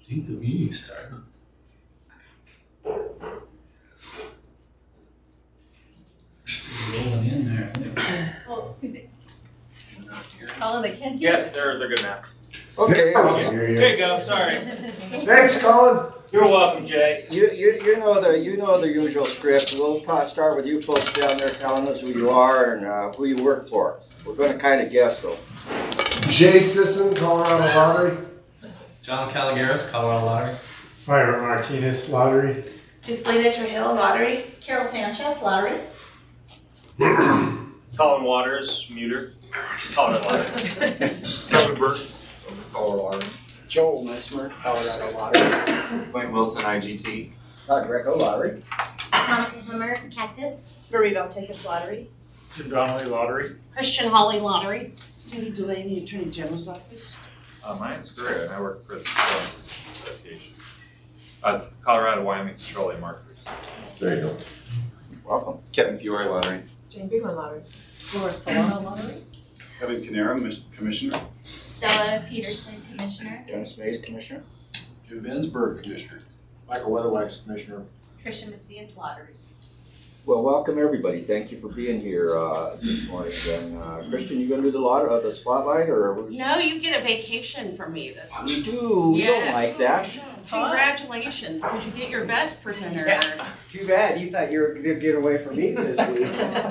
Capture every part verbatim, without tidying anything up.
think the meeting's starting. Still rolling in there. Well, Colin, they can't hear Yeah, us. they're they're good now. Okay. There you go. Sorry. Thanks, Colin. You're welcome, Jay. You, you, you know the you know the usual script. We'll probably start with you folks down there telling us who you are and uh, who you work for. We're going to kind of guess though. Jay Sisson, Colorado Lottery. John Caligaris, Colorado Lottery. Myra Martinez, Lottery. Gislina Trujillo, Lottery. Carol Sanchez, Lottery. Colin Waters, Muter. Colorado Lottery. Kevin Burke, Colorado Lottery. Joel Mesmer, Colorado Lottery. Wayne Wilson, I G T. Todd Greco, Lottery. Monica Hummer, Cactus. Marie Valtekis, Lottery. Jim Donnelly, Lottery. Christian Holly, Lottery. Cindy Delaney, Attorney General's Office. Uh, my name's Greg, and I work for the Petroleum Association. Uh, Colorado Wyoming Petroleum Marketers. There you go. Welcome. Kevin Fiore, Lottery. Jane Bigman, Lottery. Laura Solano, Lottery. Kevin Canera, Commissioner. Stella Peterson, Commissioner. Dennis Mays, Commissioner. Jim Bensberg, Commissioner. Michael Weatherwax, Commissioner. Christian Macias, Lottery. Well, welcome everybody. Thank you for being here uh, this morning. And uh, Christian, you going to do the lot, uh, the spotlight, or? No, you get a vacation from me this week. We do. We don't like that. Congratulations, because you get your best presenter. Yeah. Too bad. You thought you were going to get away from me this week.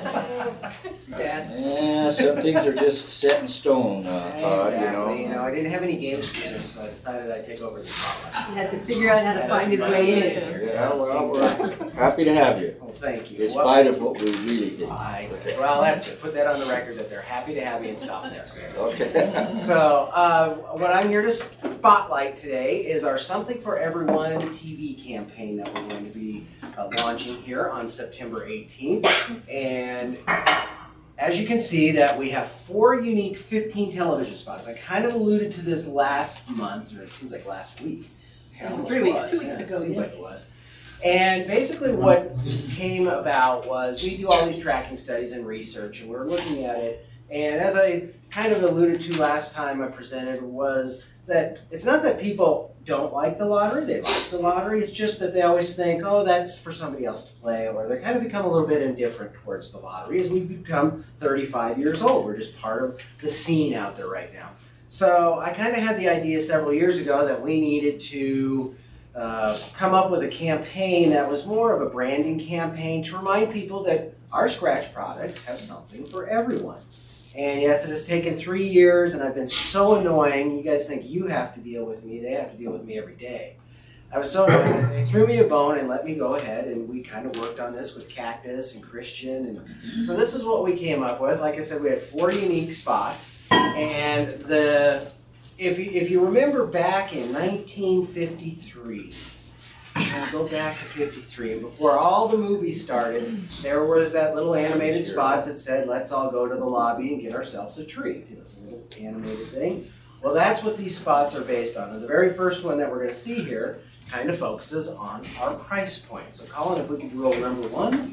Dad. Yeah, some things are just set in stone, uh, Todd, Exactly. you know. You know, I didn't have any games to this, so I decided I'd take over the spotlight. He had to figure out how to find his way in. Yeah, well, we're happy to have you, Oh, thank you. in spite of what we really did. I, well, that's good. Put that on the record that they're happy to have me and stop there. Okay. So, uh, what I'm here to spotlight today is our Something for Everyone T V campaign that we're going to be uh, launching here on September eighteenth. And as you can see that we have four unique fifteen television spots. I kind of alluded to this last month, or it seems like last week. It almost Three weeks, was. two weeks Yeah, ago, It seems yeah. like it was. And basically what this came about was we do all these tracking studies and research, and we're looking at it. And as I kind of alluded to last time I presented was that it's not that people don't like the lottery, they like the lottery, it's just that they always think, oh, that's for somebody else to play, or they kind of become a little bit indifferent towards the lottery as we become thirty-five years old. We're just part of the scene out there right now. So I kind of had the idea several years ago that we needed to uh, come up with a campaign that was more of a branding campaign to remind people that our scratch products have something for everyone. And yes, it has taken three years, and I've been so annoying. You guys think you have to deal with me. They have to deal with me every day. I was so annoying that they threw me a bone and let me go ahead, and we kind of worked on this with Cactus and Christian. And so this is what we came up with. Like I said, we had four unique spots. And the if you, if you remember back in nineteen fifty-three, I'll go back to fifty-three, and before all the movies started, there was that little animated spot that said, let's all go to the lobby and get ourselves a treat. It was a little animated thing. Well, that's what these spots are based on. And the very first one that we're going to see here kind of focuses on our price point. So Colin, if we could roll number one.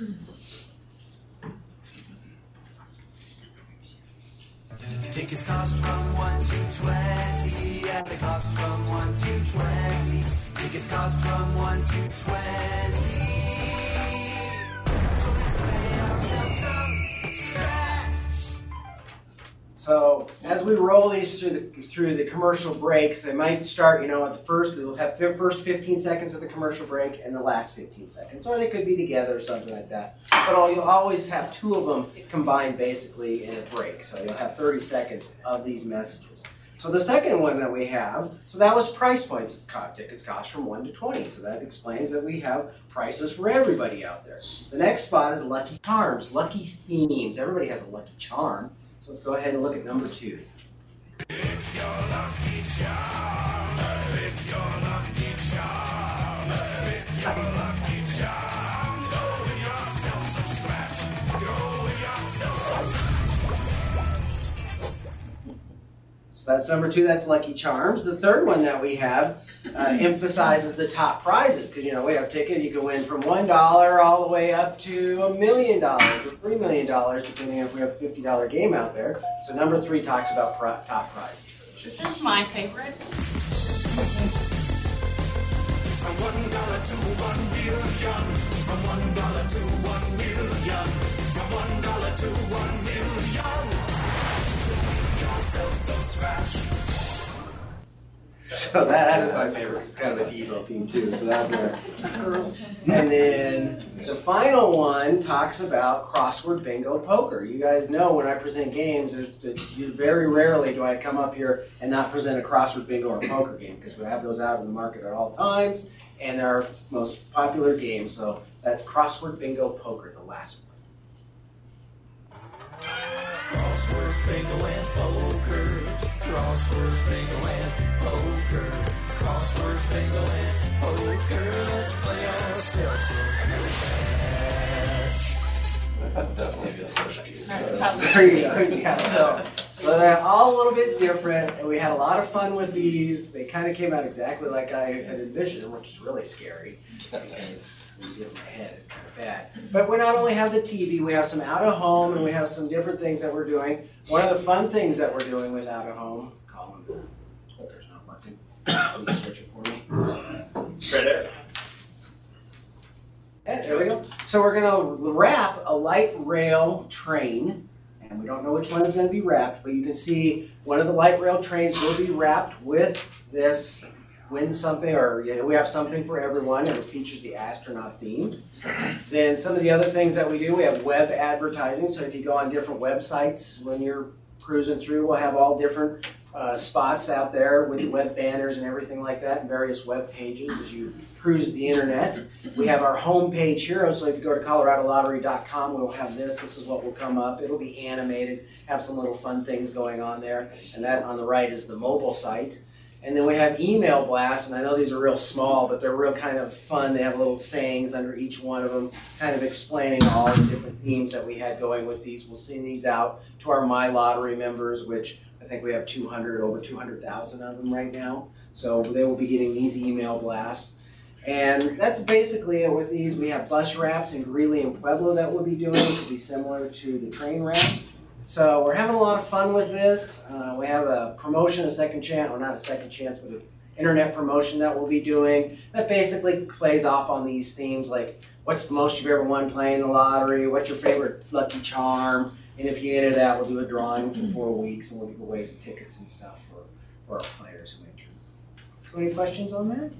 Tickets cost from one to twenty, and the cost from one to twenty. Tickets cost from one to twenty. So let's play ourselves some scratch. So as we roll these through the through the commercial breaks, they might start, you know, at the first. We'll have the first fifteen seconds of the commercial break and the last fifteen seconds, or they could be together or something like that. But all, you'll always have two of them combined basically in a break. So you'll have thirty seconds of these messages. So the second one that we have, so that was price points. Tickets cost from one to twenty. So that explains that we have prices for everybody out there. The next spot is lucky charms, lucky themes. Everybody has a lucky charm. So let's go ahead and look at number two. If you're lucky charm, if you're lucky charm, if you're lucky charm, go with yourself some scratch, go with yourself some scratch. So that's number two, that's Lucky Charms. The third one that we have uh, emphasizes the top prizes, because, you know, we have a ticket, you can win from one dollar all the way up to a million dollars or three million dollars, depending if we have a fifty dollar game out there. So number three talks about pri top prizes. This is my favorite. From one dollar to one billion. From one dollar to one million. From one dollar to one million. Doing yourself some scratch. So that, that is my favorite. It's kind of an Evo theme too. So that's there. And then the final one talks about crossword bingo poker. You guys know when I present games, there's, there's, you very rarely do I come up here and not present a crossword bingo or a poker game because we have those out in the market at all times, and they're our most popular games. So that's crossword bingo poker, the last one. Crosswords, bingo, and poker. Crosswords, bingo, and poker. Crosswords, bingo, and poker. Let's play ourselves some match. Definitely good social cues. There you go. Yeah, so, so they're all a little bit different, and we had a lot of fun with these. They kind of came out exactly like I had envisioned them, which is really scary because when you get in my head, it's kind of bad. But we not only have the T V, we have some out of home, and we have some different things that we're doing. One of the fun things that we're doing with out of home, Colin, there's not working. Can you switch it for me? Right there. Yeah, there we go. So we're going to wrap a light rail train, and we don't know which one is going to be wrapped, but you can see one of the light rail trains will be wrapped with this win something, or you know, we have something for everyone, and it features the astronaut theme. Then some of the other things that we do, we have web advertising, so if you go on different websites when you're cruising through, we'll have all different uh, spots out there with web banners and everything like that, and various web pages as you cruise the internet. We have our home page here, so if you go to Colorado Lottery dot com, we'll have this. This is what will come up. It'll be animated, have some little fun things going on there. And that on the right is the mobile site. And then we have email blasts, and I know these are real small, but they're real kind of fun. They have little sayings under each one of them, kind of explaining all the different themes that we had going with these. We'll send these out to our My Lottery members, which I think we have two hundred, over two hundred thousand of them right now. So they will be getting these email blasts. And that's basically it with these. We have bus wraps in Greeley and Pueblo that we'll be doing, which will be similar to the train wrap. So we're having a lot of fun with this. Uh, we have a promotion, a second chance, or not a second chance, but an internet promotion that we'll be doing that basically plays off on these themes like what's the most you've ever won playing the lottery, what's your favorite lucky charm, and if you enter that, we'll do a drawing for four weeks and we'll give away some tickets and stuff for, for our players who enter. So any questions on that?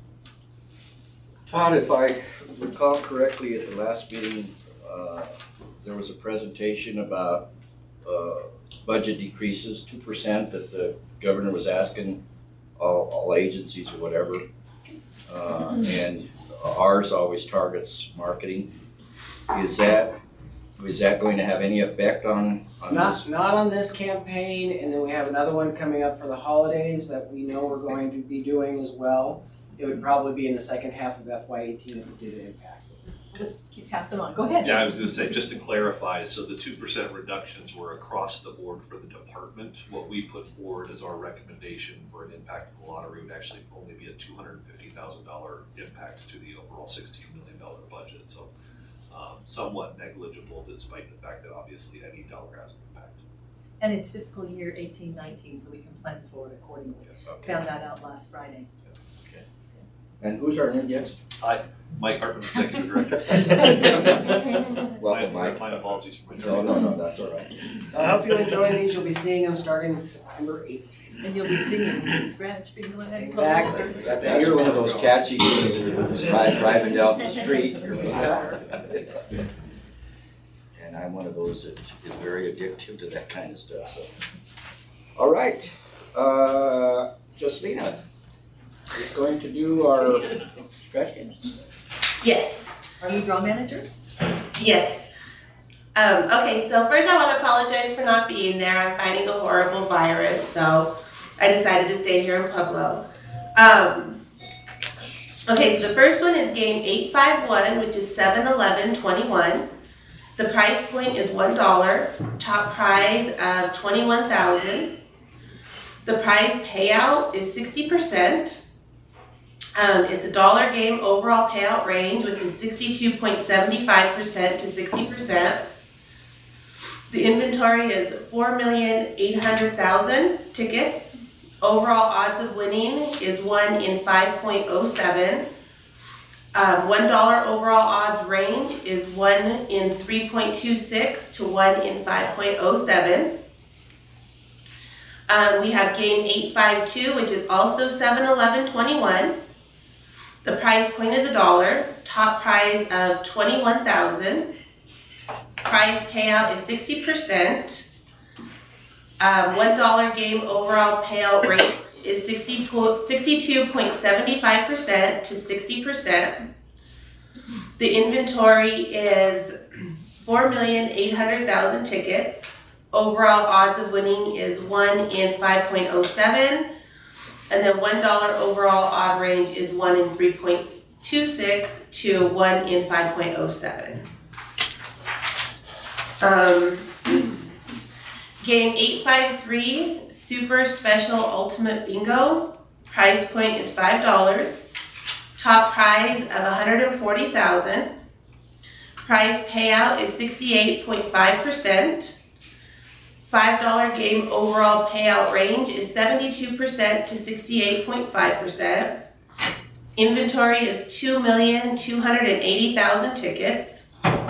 Todd, if I recall correctly at the last meeting, uh, there was a presentation about uh, budget decreases, two percent that the governor was asking all, all agencies or whatever. Uh, and ours always targets marketing. Is that, is that going to have any effect on, on Not, this? not on this campaign, and then we have another one coming up for the holidays that we know we're going to be doing as well. It would probably be in the second half of F Y eighteen if it did impact. Just keep passing on. Go ahead. Yeah, I was gonna say, just to clarify, so the two percent reductions were across the board for the department. What we put forward as our recommendation for an impact of the lottery would actually only be a two hundred and fifty thousand dollar impact to the overall sixteen million dollar budget. So um, somewhat negligible, despite the fact that obviously any dollar has an impact. And it's fiscal year eighteen nineteen, so we can plan for it accordingly. Okay. Found that out last Friday. Okay. And who's our new guest? Hi, Mike Hartman, Executive Director. Welcome, my, Mike. my apologies for my No, no, no, that's all right. So I hope you enjoy these. You'll be seeing them starting September eighteenth. And you'll be singing Scratch Bingo and Exactly. That's one of those catchy things that you ride driving down the street. And I'm one of those that is very addictive to that kind of stuff. So. All right, uh, Jocelina is going to do our scratch games. Yes. Are you draw manager? Yes. Um, okay, so first I want to apologize for not being there. I'm fighting a horrible virus, so I decided to stay here in Pueblo. Um, okay, so the first one is game eight five one, which is seven eleven twenty-one. The price point is one dollar. Top prize of twenty-one thousand dollars. The prize payout is sixty percent. Um, it's a dollar game overall payout range, which is sixty-two point seven five percent to sixty percent. The inventory is four million eight hundred thousand tickets. Overall odds of winning is one in five point oh seven. Um, one dollar overall odds range is one in three point two six to one in five point oh seven. Um, we have game eight five two, which is also seven, eleven, twenty-one. The prize point is a dollar. Top prize of twenty-one thousand. Prize payout is sixty percent. Um, one dollar game overall payout rate is sixty-two point seven five percent to sixty percent. The inventory is four million eight hundred thousand tickets. Overall odds of winning is one in five point oh seven. And then one dollar overall odd range is one in three point two six to one in five point oh seven. Um, game eight five three, Super Special Ultimate Bingo. Price point is five dollars. Top prize of one hundred forty thousand dollars. Prize payout is sixty-eight point five percent. five dollar game overall payout range is seventy-two percent to sixty-eight point five percent. Inventory is two million two hundred eighty thousand tickets.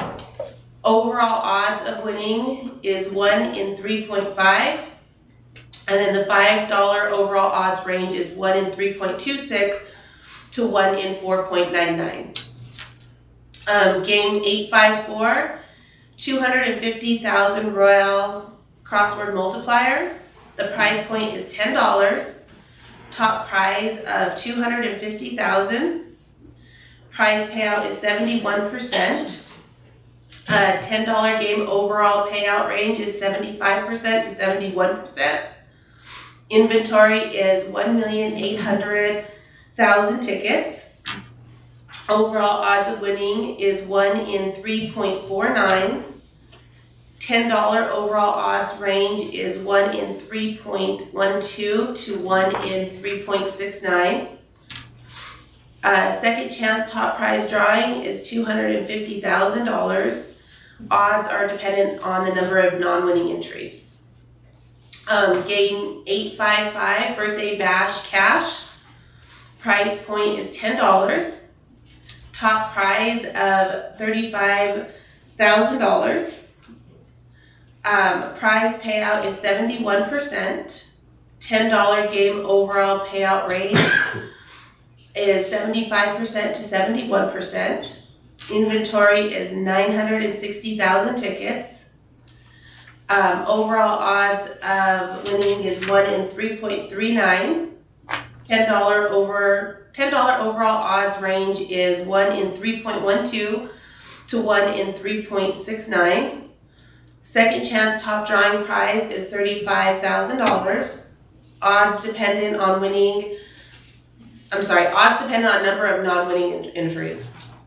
Overall odds of winning is one in three point five. And then the five dollar overall odds range is one in three point two six to one in four point nine nine. Um, game eight five four, two hundred fifty thousand Royale Crossword Multiplier. The prize point is ten dollars. Top prize of two hundred fifty thousand dollars. Prize payout is seventy-one percent. Uh, ten dollar game overall payout range is seventy-five percent to seventy-one percent. Inventory is one million eight hundred thousand tickets. Overall odds of winning is one in three point four nine. ten dollar overall odds range is one in three point one two to one in three point six nine. Uh, second chance top prize drawing is two hundred fifty thousand dollars. Odds are dependent on the number of non-winning entries. Um, game eight five five, Birthday Bash Cash. Prize point is ten dollars. Top prize of thirty-five thousand dollars. Um, prize payout is seventy-one percent. ten dollar game overall payout range is seventy-five percent to seventy-one percent. Inventory is nine hundred sixty thousand tickets. Um, overall odds of winning is one in three point three nine. ten dollar over ten dollar overall odds range is one in three point one two to one in three point six nine. Second chance top drawing prize is thirty-five thousand dollars. Odds dependent on winning, I'm sorry, odds dependent on number of non-winning entries.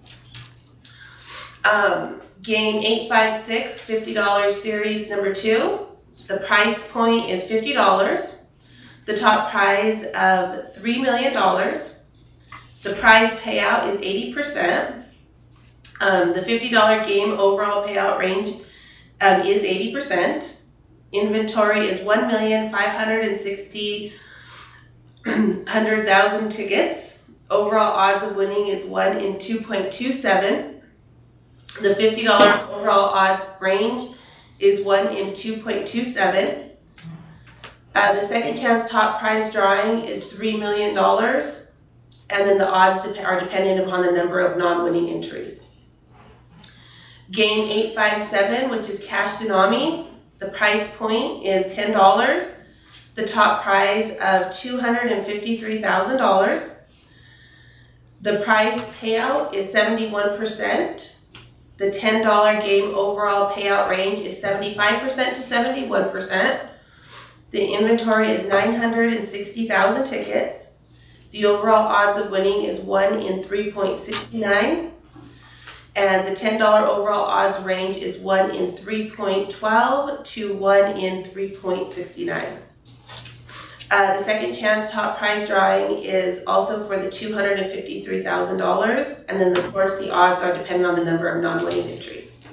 Um, game eight five six, fifty dollar series number two. The price point is fifty dollars. The top prize of three million dollars. The prize payout is eighty percent. Um, the fifty dollar game overall payout range um, is eighty percent. Inventory is one million five hundred sixty thousand tickets. Overall odds of winning is one in two point two seven. The fifty dollar overall odds range is one in two point two seven. Uh, the second chance top prize drawing is three million dollars. And then the odds de- are dependent upon the number of non-winning entries. Game eight five seven, which is Cash Tsunami. The price point is ten dollars. The top prize of two hundred fifty-three thousand dollars. The prize payout is seventy-one percent. The ten dollar game overall payout range is seventy-five percent to seventy-one percent. The inventory is nine hundred sixty thousand tickets. The overall odds of winning is one in three point six nine. And the ten dollar overall odds range is one in three point one two to one in three point six nine. Uh, the second chance top prize drawing is also for the two hundred fifty-three thousand dollars. And then of course the odds are dependent on the number of non-winning entries.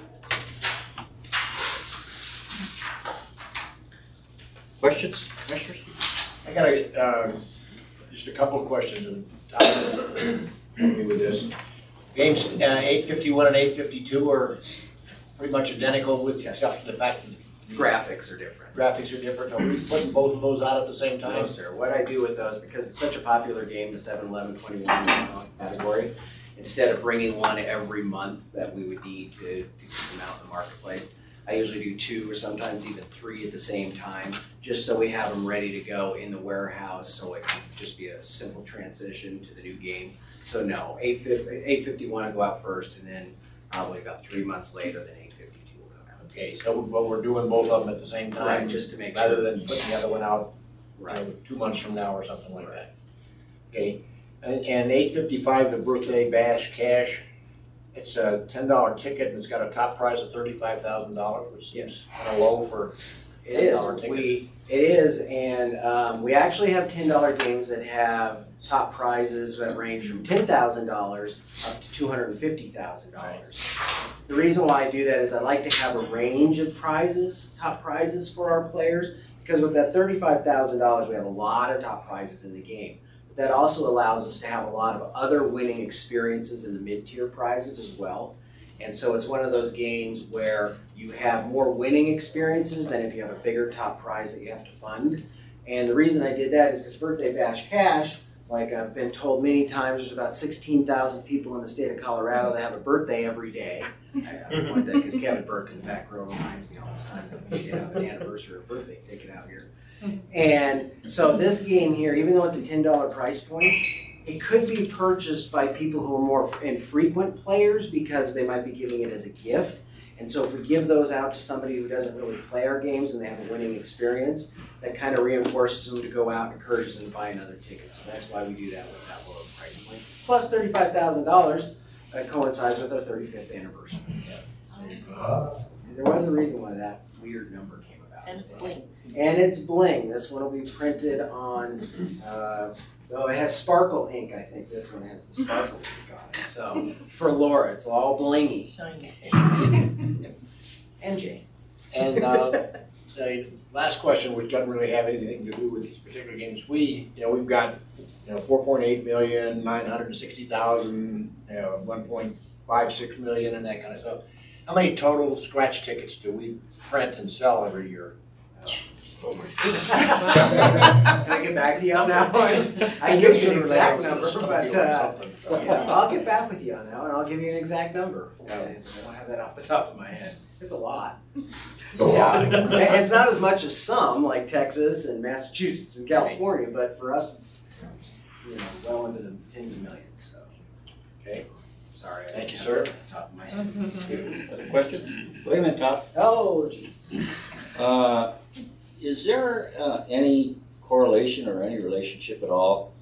Questions, commissioners? I got a, uh, just a couple of questions, and Todd will help me with this. Games, uh, eight fifty-one and eight fifty-two are pretty much identical with, except for the fact that Graphics are different. graphics are different. Are we putting both of those out at the same time? No, sir. What I do with those, because it's such a popular game, the seven eleven twenty-one category, instead of bringing one every month that we would need to, to keep them out in the marketplace, I usually do two or sometimes even three at the same time, just so we have them ready to go in the warehouse, so it can just be a simple transition to the new game. So no, eight fifty-one will go out first, and then probably about three months later, then eight fifty-two will come out. Okay, so but we're doing both of them at the same time? Right, just to make Rather sure. than putting the other one out, you Right. know, two months from now or something like that. Okay, and, and eight fifty-five, the birthday bash cash, it's a ten dollar ticket and it's got a top prize of thirty-five thousand dollars, which seems kind of low for It ten is. dollar tickets. We it is, and um, we actually have ten dollar games that have top prizes that range from ten thousand dollars up to two hundred and fifty thousand dollars. The reason why I do that is I like to have a range of prizes, top prizes for our players, because with that thirty-five thousand dollars, we have a lot of top prizes in the game. But that also allows us to have a lot of other winning experiences in the mid-tier prizes as well. And so it's one of those games where you have more winning experiences than if you have a bigger top prize that you have to fund. And the reason I did that is because Birthday Bash Cash, like I've been told many times, there's about sixteen thousand people in the state of Colorado that have a birthday every day. I, I point that because Kevin Burke in the back row reminds me all the time that we should have an anniversary or birthday ticket out here. And so this game here, even though it's a ten dollar price point, it could be purchased by people who are more infrequent players because they might be giving it as a gift. And so if we give those out to somebody who doesn't really play our games and they have a winning experience, that kind of reinforces them to go out and encourages them to buy another ticket. So that's why we do that with that lower price point. Plus thirty-five thousand dollars that coincides with our thirty-fifth anniversary. Uh, There was a reason why that weird number came about. And it's bling. And it's bling. This one will be printed on, uh, oh, it has sparkle ink, I think. This one has the sparkle ink on it. So for Laura, it's all blingy. Shiny. And Jane. And uh, the last question, which doesn't really have anything to do with these particular games, we, you know, we've got, you know, four point eight million, nine hundred sixty thousand, you know, one point five six million and that kind of stuff. How many total scratch tickets do we print and sell every year? Can I get back to you on that one? I can give you an exact number, but uh, yeah, I'll get back with you on that one. I'll give you an exact number. I don't have that off the top of my head. It's a lot. It's a lot. And it's not as much as some, like Texas and Massachusetts and California, but for us, it's, it's you know, well into the tens of millions. So, okay. Sorry. I Thank didn't you, have sir. it off the top of my head. Other questions? Wait a minute, Todd. Oh, jeez. Uh, is there uh, any correlation or any relationship at all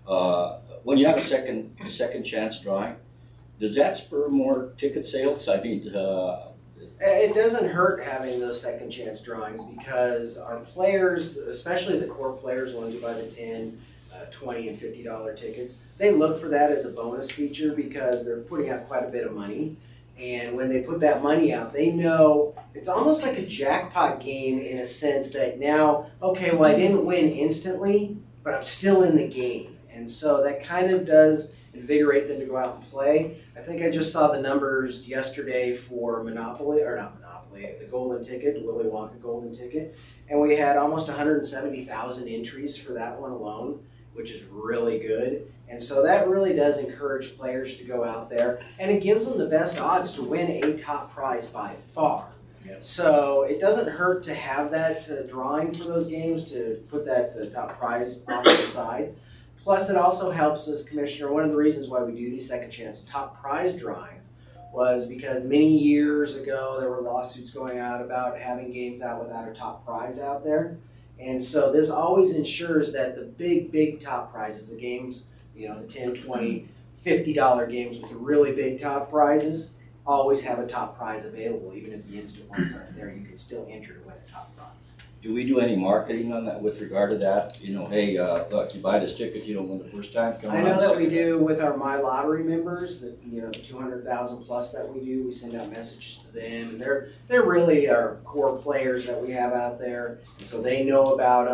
uh, when you have a second second chance drawing? Does that spur more ticket sales? I mean, uh, It doesn't hurt having those second chance drawings because our players, especially the core players, ones who buy the ten, uh, twenty, and fifty dollar tickets, they look for that as a bonus feature because they're putting out quite a bit of money. And when they put that money out, they know it's almost like a jackpot game in a sense that now, okay, well, I didn't win instantly, but I'm still in the game. And so that kind of does invigorate them to go out and play. I think I just saw the numbers yesterday for Monopoly, or not Monopoly, the Golden Ticket, the Willy Wonka Golden Ticket, and we had almost one hundred seventy thousand entries for that one alone, which is really good. And so that really does encourage players to go out there, and it gives them the best odds to win a top prize by far. Yep. So it doesn't hurt to have that uh, drawing for those games to put that the top prize off to the side. Plus, it also helps us, Commissioner. One of the reasons why we do these second chance top prize drawings was because many years ago there were lawsuits going out about having games out without a top prize out there. And so this always ensures that the big, big top prizes, the games, you know, the ten, twenty, fifty dollar games with the really big top prizes, always have a top prize available. Even if the instant ones aren't there, you can still enter to win a top prize. do we do any marketing on that with regard to that? You know, hey, uh, look, you buy this ticket, you don't win the first time, come on. I know that we second do with our My Lottery members, the, you know, the two hundred thousand plus that we do, we send out messages to them, and they're, they're really our core players that we have out there, and so they know about them.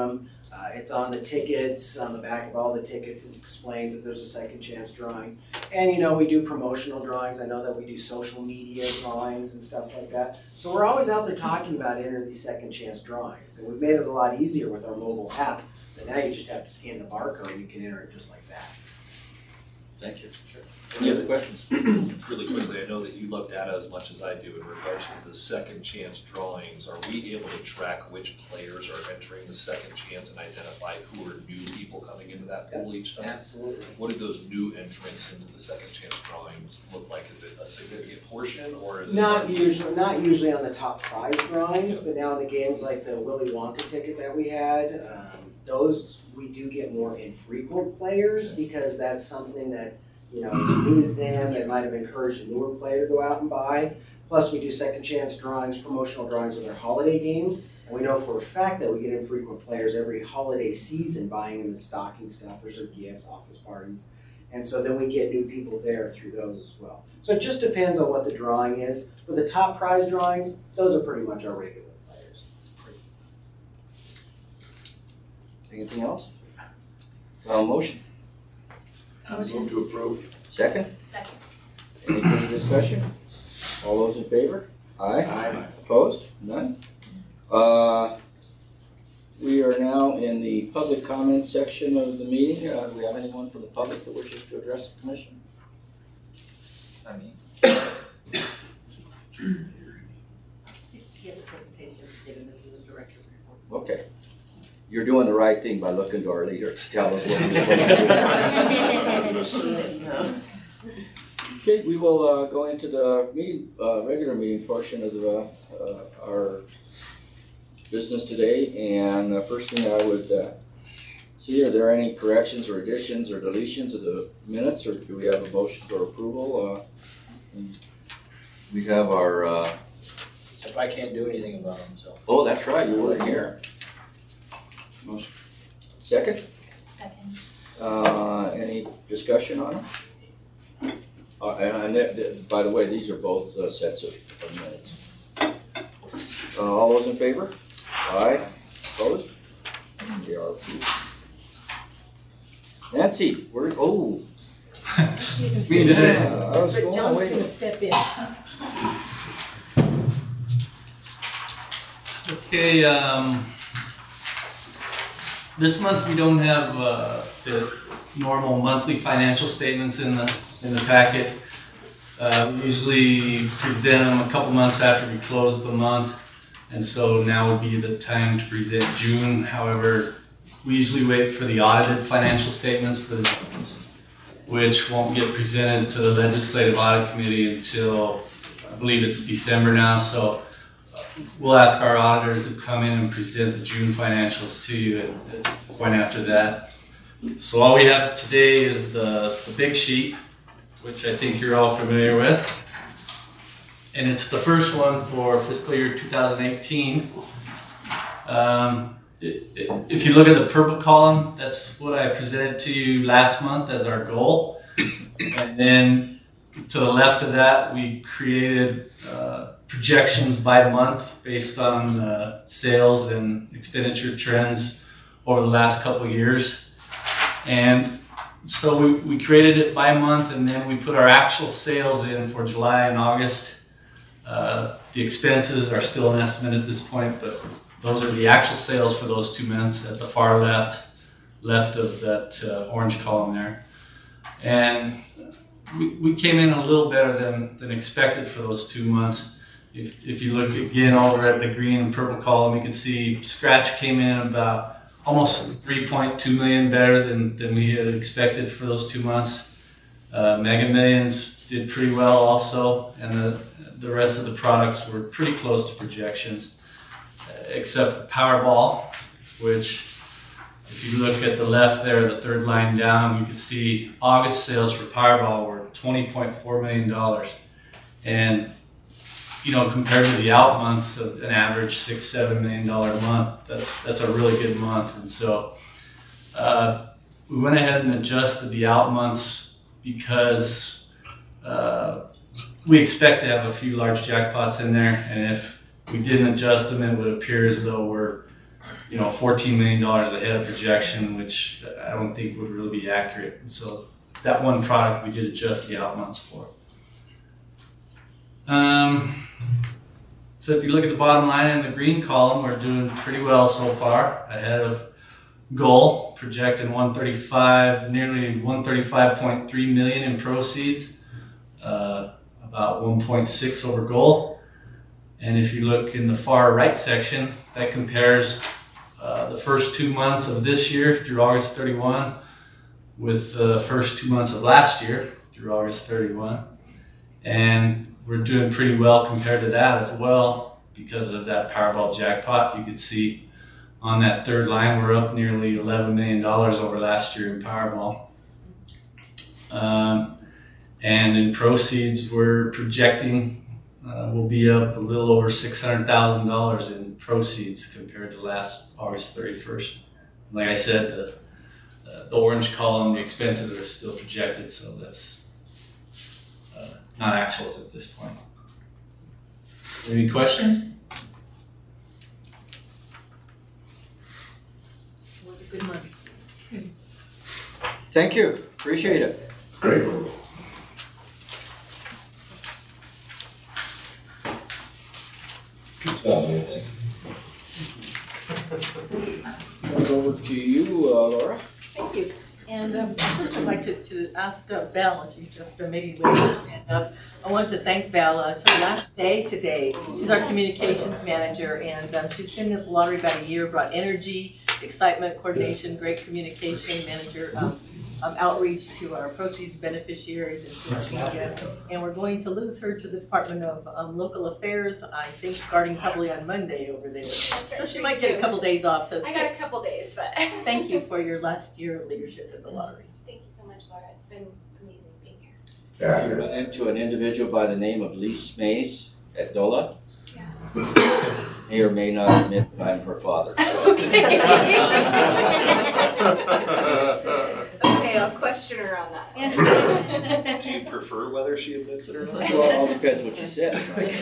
Uh, it's on the tickets, on the back of all the tickets, it explains if there's a second chance drawing. And you know, we do promotional drawings, I know that we do social media drawings and stuff like that. So we're always out there talking about entering these second chance drawings. And we've made it a lot easier with our mobile app, but now you just have to scan the barcode and you can enter it just like that. Thank you. Sure. Any other questions? Really quickly, I know that you looked at it as much as I do in regards to the second chance drawings. Are we able to track which players are entering the second chance and identify who are new people coming into that pool each time? Absolutely. What do those new entrants into the second chance drawings look like? Is it a significant portion, or is it? Not usually, not usually on the top prize drawings, but now in the games like the Willy Wonka ticket that we had, um, those, we do get more infrequent players because that's something that, you know, is new to them, that might have encouraged a newer player to go out and buy. Plus, we do second chance drawings, promotional drawings with our holiday games, and we know for a fact that we get infrequent players every holiday season buying in the stocking stuffers or gifts, office parties. And so then we get new people there through those as well. So it just depends on what the drawing is. For the top prize drawings, those are pretty much our regular players. Anything else? Uh, motion? Move to approve. Second? Second. Any further discussion? All those in favor? Aye. Aye. Opposed? None? Uh, we are now in the public comment section of the meeting. Uh, do we have anyone from the public that wishes to address the commission? I mean, He has a presentation to give in the director's report. Okay. You're doing the right thing by looking to our leader to tell us what we're supposed to do. Okay, we will uh, go into the meeting, uh, regular meeting portion of the, uh, our business today. And the first thing I would uh, see, are there any corrections or additions or deletions of the minutes, or do we have a motion for approval? Uh, we have our. Uh, If I can't do anything about them, so. oh, that's right, you weren't here. Motion. Second? Second. Uh, any discussion on it? Uh, and, and that- that- by the way, these are both uh, sets of, of minutes. Uh, all those in favor? Aye. Opposed? They are approved. Nancy, we're, oh. It's me today. Uh, I was But going, John's wait a gonna minute. step in. okay, um, this month we don't have, uh, the normal monthly financial statements in the, in the packet. Uh, we usually present them a couple months after we close the month, and so now would be the time to present June. However, we usually wait for the audited financial statements for the, which won't get presented to the Legislative Audit Committee until, I believe it's December now, so we'll ask our auditors to come in and present the June financials to you at, at some point after that. So all we have today is the, the big sheet, which I think you're all familiar with. And it's the first one for fiscal year two thousand eighteen. Um, it, it, if you look at the purple column, that's what I presented to you last month as our goal. And then to the left of that, we created uh, projections by month based on uh, sales and expenditure trends over the last couple of years. And so we, we created it by month, and then we put our actual sales in for July and August. Uh, the expenses are still an estimate at this point, but those are the actual sales for those two months at the far left, left of that uh, orange column there. And we, we came in a little better than, than expected for those two months. If, if you look again over at the green and purple column, you can see Scratch came in about almost three point two million better than, than we had expected for those two months. Uh, Mega Millions did pretty well also, and the, the rest of the products were pretty close to projections, uh, except for Powerball, which if you look at the left there, the third line down, you can see August sales for Powerball were twenty point four million dollars. And you know, compared to the out months of an average six, seven million dollar a month, that's that's a really good month. And so uh, we went ahead and adjusted the out months because uh, we expect to have a few large jackpots in there, and if we didn't adjust them, it would appear as though we're you know, fourteen million dollars ahead of projection, which I don't think would really be accurate. And so that one product we did adjust the out months for. Um, so if you look at the bottom line in the green column, we're doing pretty well so far, ahead of goal, projected one thirty-five, nearly one thirty-five point three million in proceeds, uh, about one point six over goal. And if you look in the far right section, that compares uh, the first two months of this year through August thirty-first with the first two months of last year through August thirty-first. And we're doing pretty well compared to that as well because of that Powerball jackpot. You could see on that third line, we're up nearly eleven million dollars over last year in Powerball. Um, and in proceeds, we're projecting uh, we'll be up a little over six hundred thousand dollars in proceeds compared to last August thirty-first. Like I said, the, uh, the orange column, the expenses are still projected, so that's uh, not actuals at this point. Any questions? Was a good month. Thank you, appreciate it. Great. Good job, Nancy. Turn it over to you, uh, Laura. Thank you. And um, first I'd like to, to ask uh, Val, if you just uh, maybe wait to stand up. I want to thank Val. Uh, it's her last day today. She's our communications manager, and um, she's been at the lottery about a year, brought energy, excitement, coordination, great communication manager, um, um, outreach to our proceeds beneficiaries and to our media. And we're going to lose her to the Department of um, Local Affairs, I think starting probably on Monday over there. So she might get a couple days off. So I got a couple days, but thank you for your last year of leadership at the lottery. Thank you so much, Laura. It's been amazing being here. Yeah. And to an individual by the name of Lise Mays at D O L A. Yeah. May or may not admit that I'm her father. Okay, I'll question her on that. Do you prefer whether she admits it or not? Well, it all depends what she said.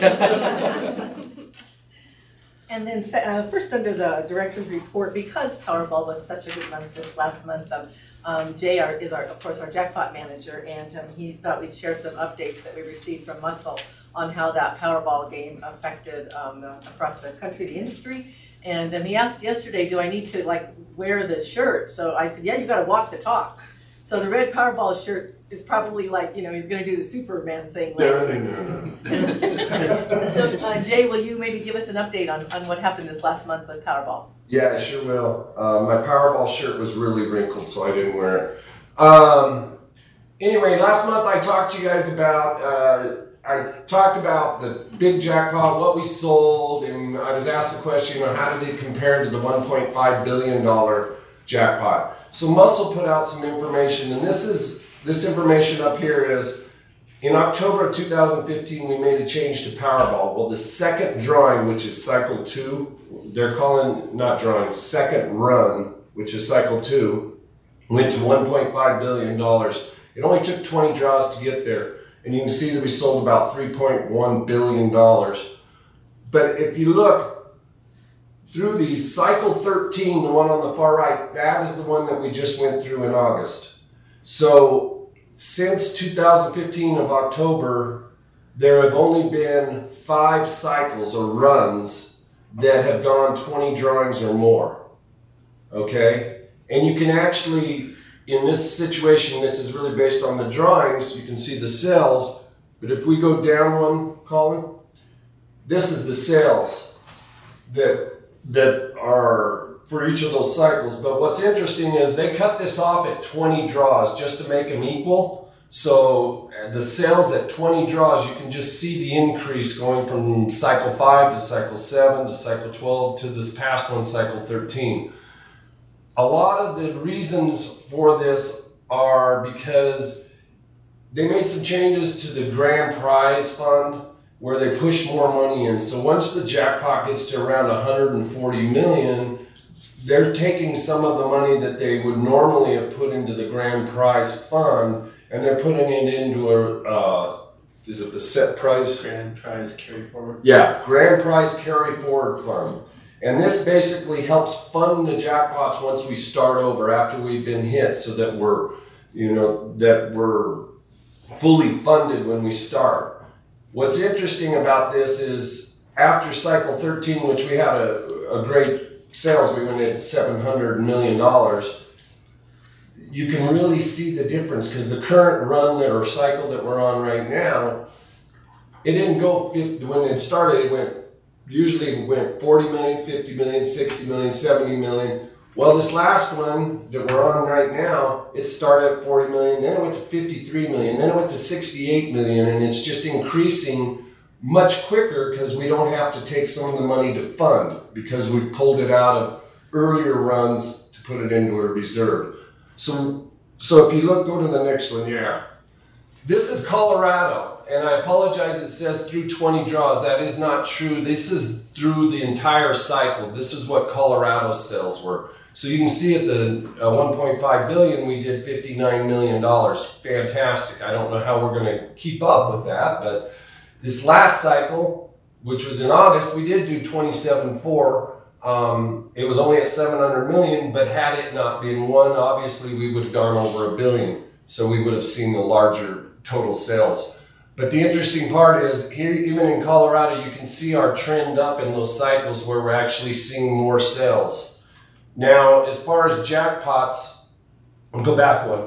And then uh, first under the director's report, because Powerball was such a good month this last month, um, um, Jay our, is our, of course, our jackpot manager, and um, he thought we'd share some updates that we received from Muscle on how that Powerball game affected um, uh, across the country, the industry. And um, he asked yesterday, do I need to like wear the shirt? So I said, yeah, you gotta walk the talk. So the red Powerball shirt is probably like, you know, he's gonna do the Superman thing. No, no, no, no. So uh, Jay, will you maybe give us an update on, on what happened this last month with Powerball? Yeah, I sure will. Uh, my Powerball shirt was really wrinkled, so I didn't wear it. Um, anyway, last month I talked to you guys about, uh, I talked about the big jackpot, what we sold, and I was asked the question, you know, how did it compare to the one point five billion dollars jackpot? So Muscle put out some information, and this is this information up here is, in October of two thousand fifteen, we made a change to Powerball. Well, the second drawing, which is cycle two, they're calling, not drawing, second run, which is cycle two, went to one point five billion dollars. It only took twenty draws to get there. And you can see that we sold about three point one billion dollars. But if you look through these, cycle thirteen, the one on the far right, that is the one that we just went through in August. So since two thousand fifteen of October, there have only been five cycles or runs that have gone twenty drawings or more. Okay? And you can actually, in this situation, this is really based on the drawings, you can see the sales, but if we go down one column, this is the sales that, that are for each of those cycles. But what's interesting is they cut this off at twenty draws just to make them equal. So the sales at twenty draws, you can just see the increase going from cycle five to cycle seven to cycle twelve to this past one, cycle thirteen. A lot of the reasons for this are because they made some changes to the grand prize fund where they push more money in. So once the jackpot gets to around one hundred forty million, they're taking some of the money that they would normally have put into the grand prize fund and they're putting it into a, uh, is it the set prize? Grand prize carry forward. Yeah, grand prize carry forward fund. And this basically helps fund the jackpots once we start over after we've been hit, so that we're, you know, that we're fully funded when we start. What's interesting about this is after cycle thirteen, which we had a, a great sales, we went at seven hundred million dollars. You can really see the difference because the current run that or cycle that we're on right now, it didn't go fifty, when it started, it went, usually it went forty million, fifty million, sixty million, seventy million. Well, this last one that we're on right now, it started at forty million, then it went to fifty-three million, then it went to sixty-eight million, and it's just increasing much quicker because we don't have to take some of the money to fund because we've pulled it out of earlier runs to put it into a reserve. So, so if you look, go to the next one, yeah. This is Colorado, and I apologize, it says through twenty draws. That is not true. This is through the entire cycle. This is what Colorado's sales were. So you can see at the uh, one point five billion, we did fifty-nine million dollars. Fantastic. I don't know how we're going to keep up with that, but this last cycle, which was in August, we did do twenty-seven point four. Um, it was only at seven hundred million, but had it not been one, obviously we would have gone over a billion. So we would have seen the larger total sales. But the interesting part is here, even in Colorado, you can see our trend up in those cycles where we're actually seeing more sales. Now, as far as jackpots, I'll go back one.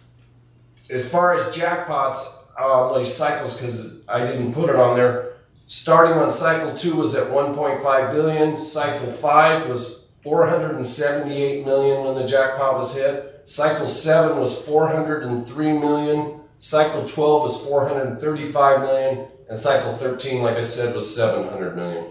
As far as jackpots, uh, these cycles, because I didn't put it on there, starting on cycle two was at one point five billion. Cycle five was four hundred seventy-eight million when the jackpot was hit. Cycle seven was four hundred three million. Cycle twelve was four hundred thirty-five million. And cycle thirteen, like I said, was seven hundred million.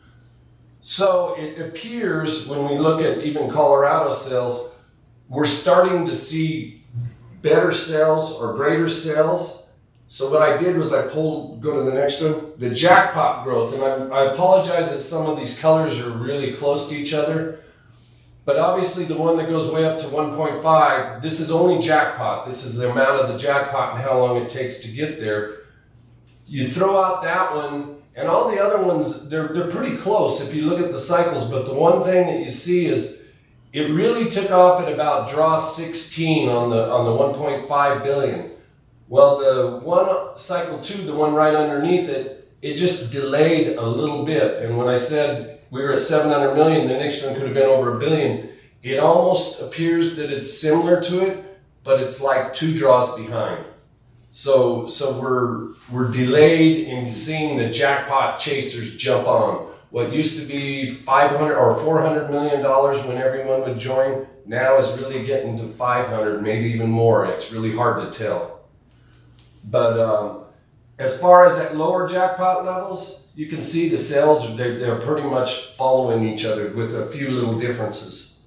So it appears when we look at even Colorado sales, we're starting to see better sales or greater sales. So what I did was I pulled, go to the next one, the jackpot growth. And I, I apologize that some of these colors are really close to each other. But obviously the one that goes way up to one point five, this is only jackpot. This is the amount of the jackpot and how long it takes to get there. You throw out that one, and all the other ones, they're, they're pretty close if you look at the cycles. But the one thing that you see is it really took off at about draw sixteen on the, on the one point five billion. Well, the one cycle two, the one right underneath it, it just delayed a little bit. And when I said we were at seven hundred million, the next one could have been over a billion. It almost appears that it's similar to it, but it's like two draws behind. So, so we're, we're delayed in seeing the jackpot chasers jump on. What used to be five hundred or four hundred million dollars when everyone would join, now is really getting to five hundred, maybe even more. It's really hard to tell. But um, as far as at lower jackpot levels, you can see the sales, they're, they're pretty much following each other with a few little differences.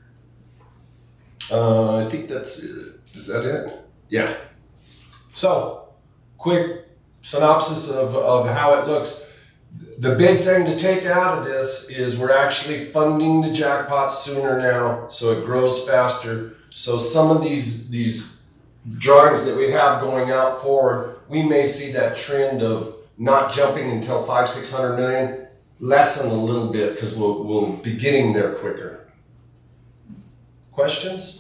Uh, I think that's it. Is that it? Yeah. So, quick synopsis of, of how it looks. The big thing to take out of this is we're actually funding the jackpot sooner now, so it grows faster. So some of these, these drawings that we have going out forward, we may see that trend of not jumping until five, six hundred million lessen a little bit because we'll, we'll be getting there quicker. Questions?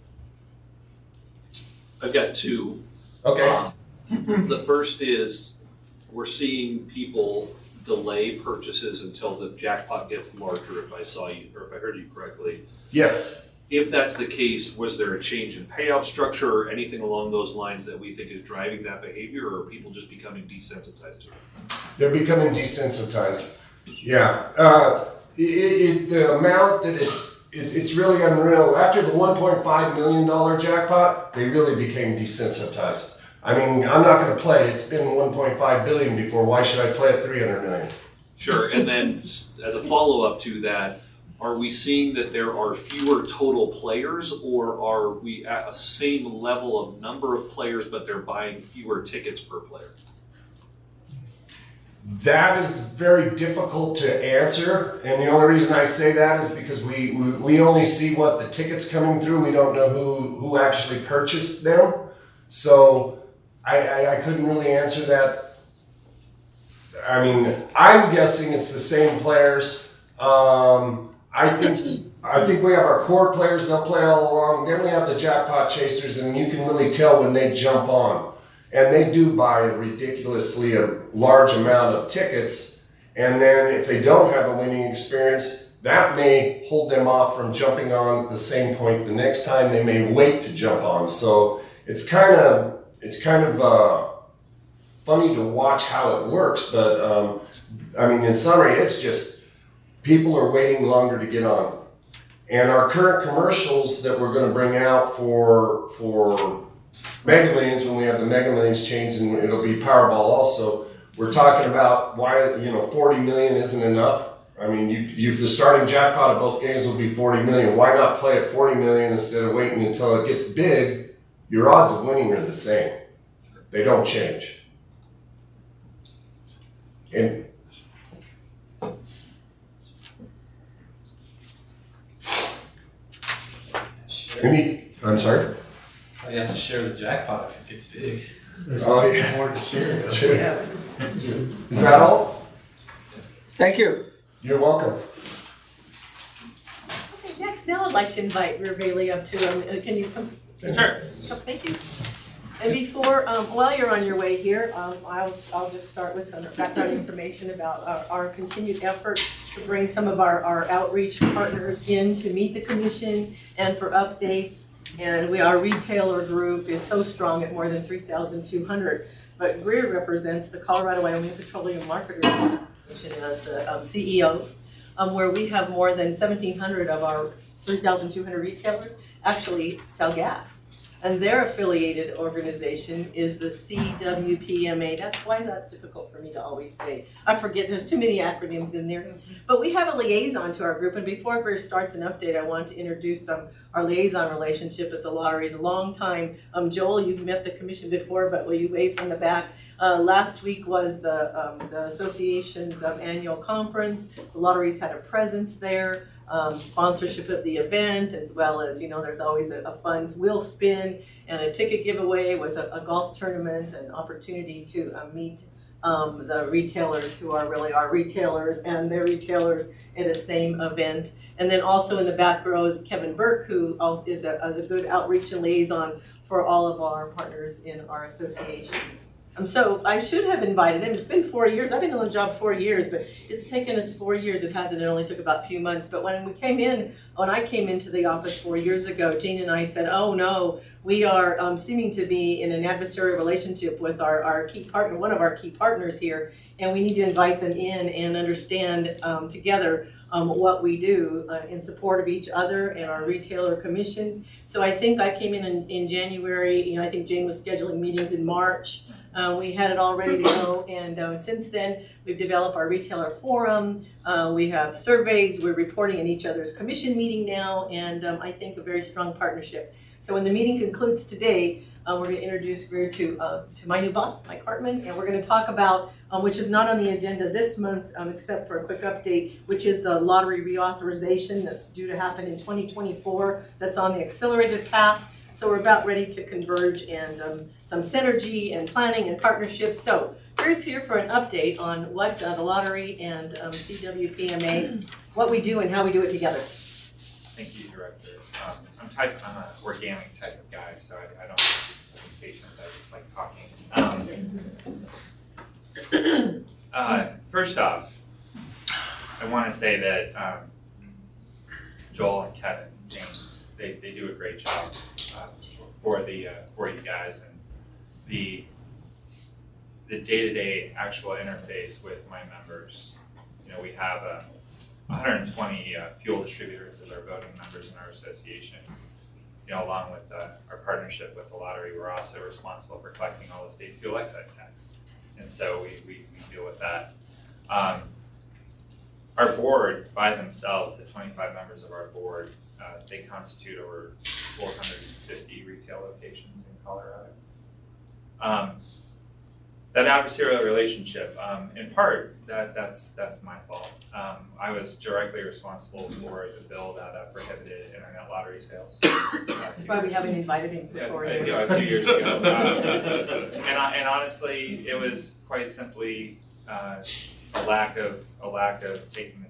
I've got two. Okay. Uh, the first is we're seeing people delay purchases until the jackpot gets larger, if I saw you, or if I heard you correctly. Yes. If that's the case, was there a change in payout structure or anything along those lines that we think is driving that behavior, or are people just becoming desensitized to it? They're becoming desensitized. Yeah. Uh, it, it, the amount that it, it, it's really unreal. After the one point five million dollars jackpot, they really became desensitized. I mean, I'm not going to play. It's been one point five billion dollars before. Why should I play at three hundred million dollars? Sure. And then as a follow-up to that, are we seeing that there are fewer total players, or are we at a same level of number of players, but they're buying fewer tickets per player? That is very difficult to answer, and the only reason I say that is because we, we, we only see what the tickets coming through. We don't know who, who actually purchased them. So I, I, I couldn't really answer that. I mean, I'm guessing it's the same players. Um, I think I think we have our core players, they'll play all along. Then we have the jackpot chasers, and you can really tell when they jump on. And they do buy a ridiculously a large amount of tickets. And then if they don't have a winning experience, that may hold them off from jumping on at the same point the next time. They may wait to jump on. So it's kind of it's kind of uh, funny to watch how it works. But um, I mean, in summary, it's just people are waiting longer to get on. And our current commercials that we're going to bring out for for Mega Millions, when we have the Mega Millions change, and it'll be Powerball also, we're talking about why, you know, forty million isn't enough. I mean, you, you the starting jackpot of both games will be forty million. Why not play at forty million instead of waiting until it gets big? Your odds of winning are the same. They don't change. And Any, I'm sorry? Oh, you have to share the jackpot if it gets big. Oh, yeah. More to share. Sure. Is that all? Thank you. You're welcome. Okay, next, now I'd like to invite Rear Bailey up to, um, uh, can you come? Sure. Oh, thank you. And before, um, while you're on your way here, um, I'll, I'll just start with some background information about our, our continued effort to bring some of our, our outreach partners in to meet the commission and for updates. And we, our retailer group is so strong at more than three thousand two hundred. But Greer represents the Colorado Wyoming Petroleum Marketers Association as the um, C E O, um, where we have more than seventeen hundred of our three thousand two hundred retailers actually sell gas. And their affiliated organization is the C W P M A. That's why is that difficult for me to always say? I forget, there's too many acronyms in there. But we have a liaison to our group, and before Greer starts an update, I want to introduce um, our liaison relationship at the lottery. The long time, um, Joel, you've met the commission before, but will you wave from the back? Uh, last week was the, um, the association's um, annual conference. The lotteries had a presence there. Um, sponsorship of the event, as well as, you know, there's always a, a funds wheel spin and a ticket giveaway, was a, a golf tournament, an opportunity to uh, meet um, the retailers who are really our retailers and their retailers at the same event. And then also in the back row is Kevin Burke, who also is a, is a good outreach and liaison for all of our partners in our associations. Um, so I should have invited him. It's been four years. I've been on the job four years, but it's taken us four years. It hasn't. It only took about a few months. But when we came in, when I came into the office four years ago, Jane and I said, oh no, we are um, seeming to be in an adversarial relationship with our, our key partner, one of our key partners here, and we need to invite them in and understand um, together um, what we do uh, in support of each other and our retailer commissions. So I think I came in, in in January. You know, I think Jane was scheduling meetings in March. Uh, we had it all ready to go, and uh, since then we've developed our retailer forum. Uh, we have surveys. We're reporting in each other's commission meeting now, and um, I think a very strong partnership. So when the meeting concludes today, uh, we're going to introduce Greer to uh, to my new boss, Mike Hartman, and we're going to talk about, um, which is not on the agenda this month, um, except for a quick update, which is the lottery reauthorization that's due to happen in twenty twenty-four. That's on the accelerated path. So we're about ready to converge and um, some synergy and planning and partnerships. So Greer's here for an update on what uh, the lottery and um, C W P M A, what we do and how we do it together. Thank you, Director. Um, I'm type, I'm an organic type of guy, so I, I don't have patience. I just like talking. Um, uh, first off, I want to say that um, Joel and Kevin, James, they, they do a great job uh, for the uh, for you guys, and the the day-to-day actual interface with my members. You know, we have uh, one hundred twenty uh, fuel distributors that are voting members in our association. You know, along with uh, our partnership with the lottery, we're also responsible for collecting all the state's fuel excise tax, and so we, we, we deal with that. Um, our board, by themselves, the twenty-five members of our board, uh, they constitute over four hundred fifty retail locations in Colorado. Um, that adversarial relationship, um, in part, that that's that's my fault. Um, I was directly responsible for the bill that uh, prohibited internet lottery sales. Uh, That's why we haven't invited him for yeah, four uh, years. you know, a few years ago. Um, and, I, and honestly, it was quite simply uh, a lack of a lack of taking the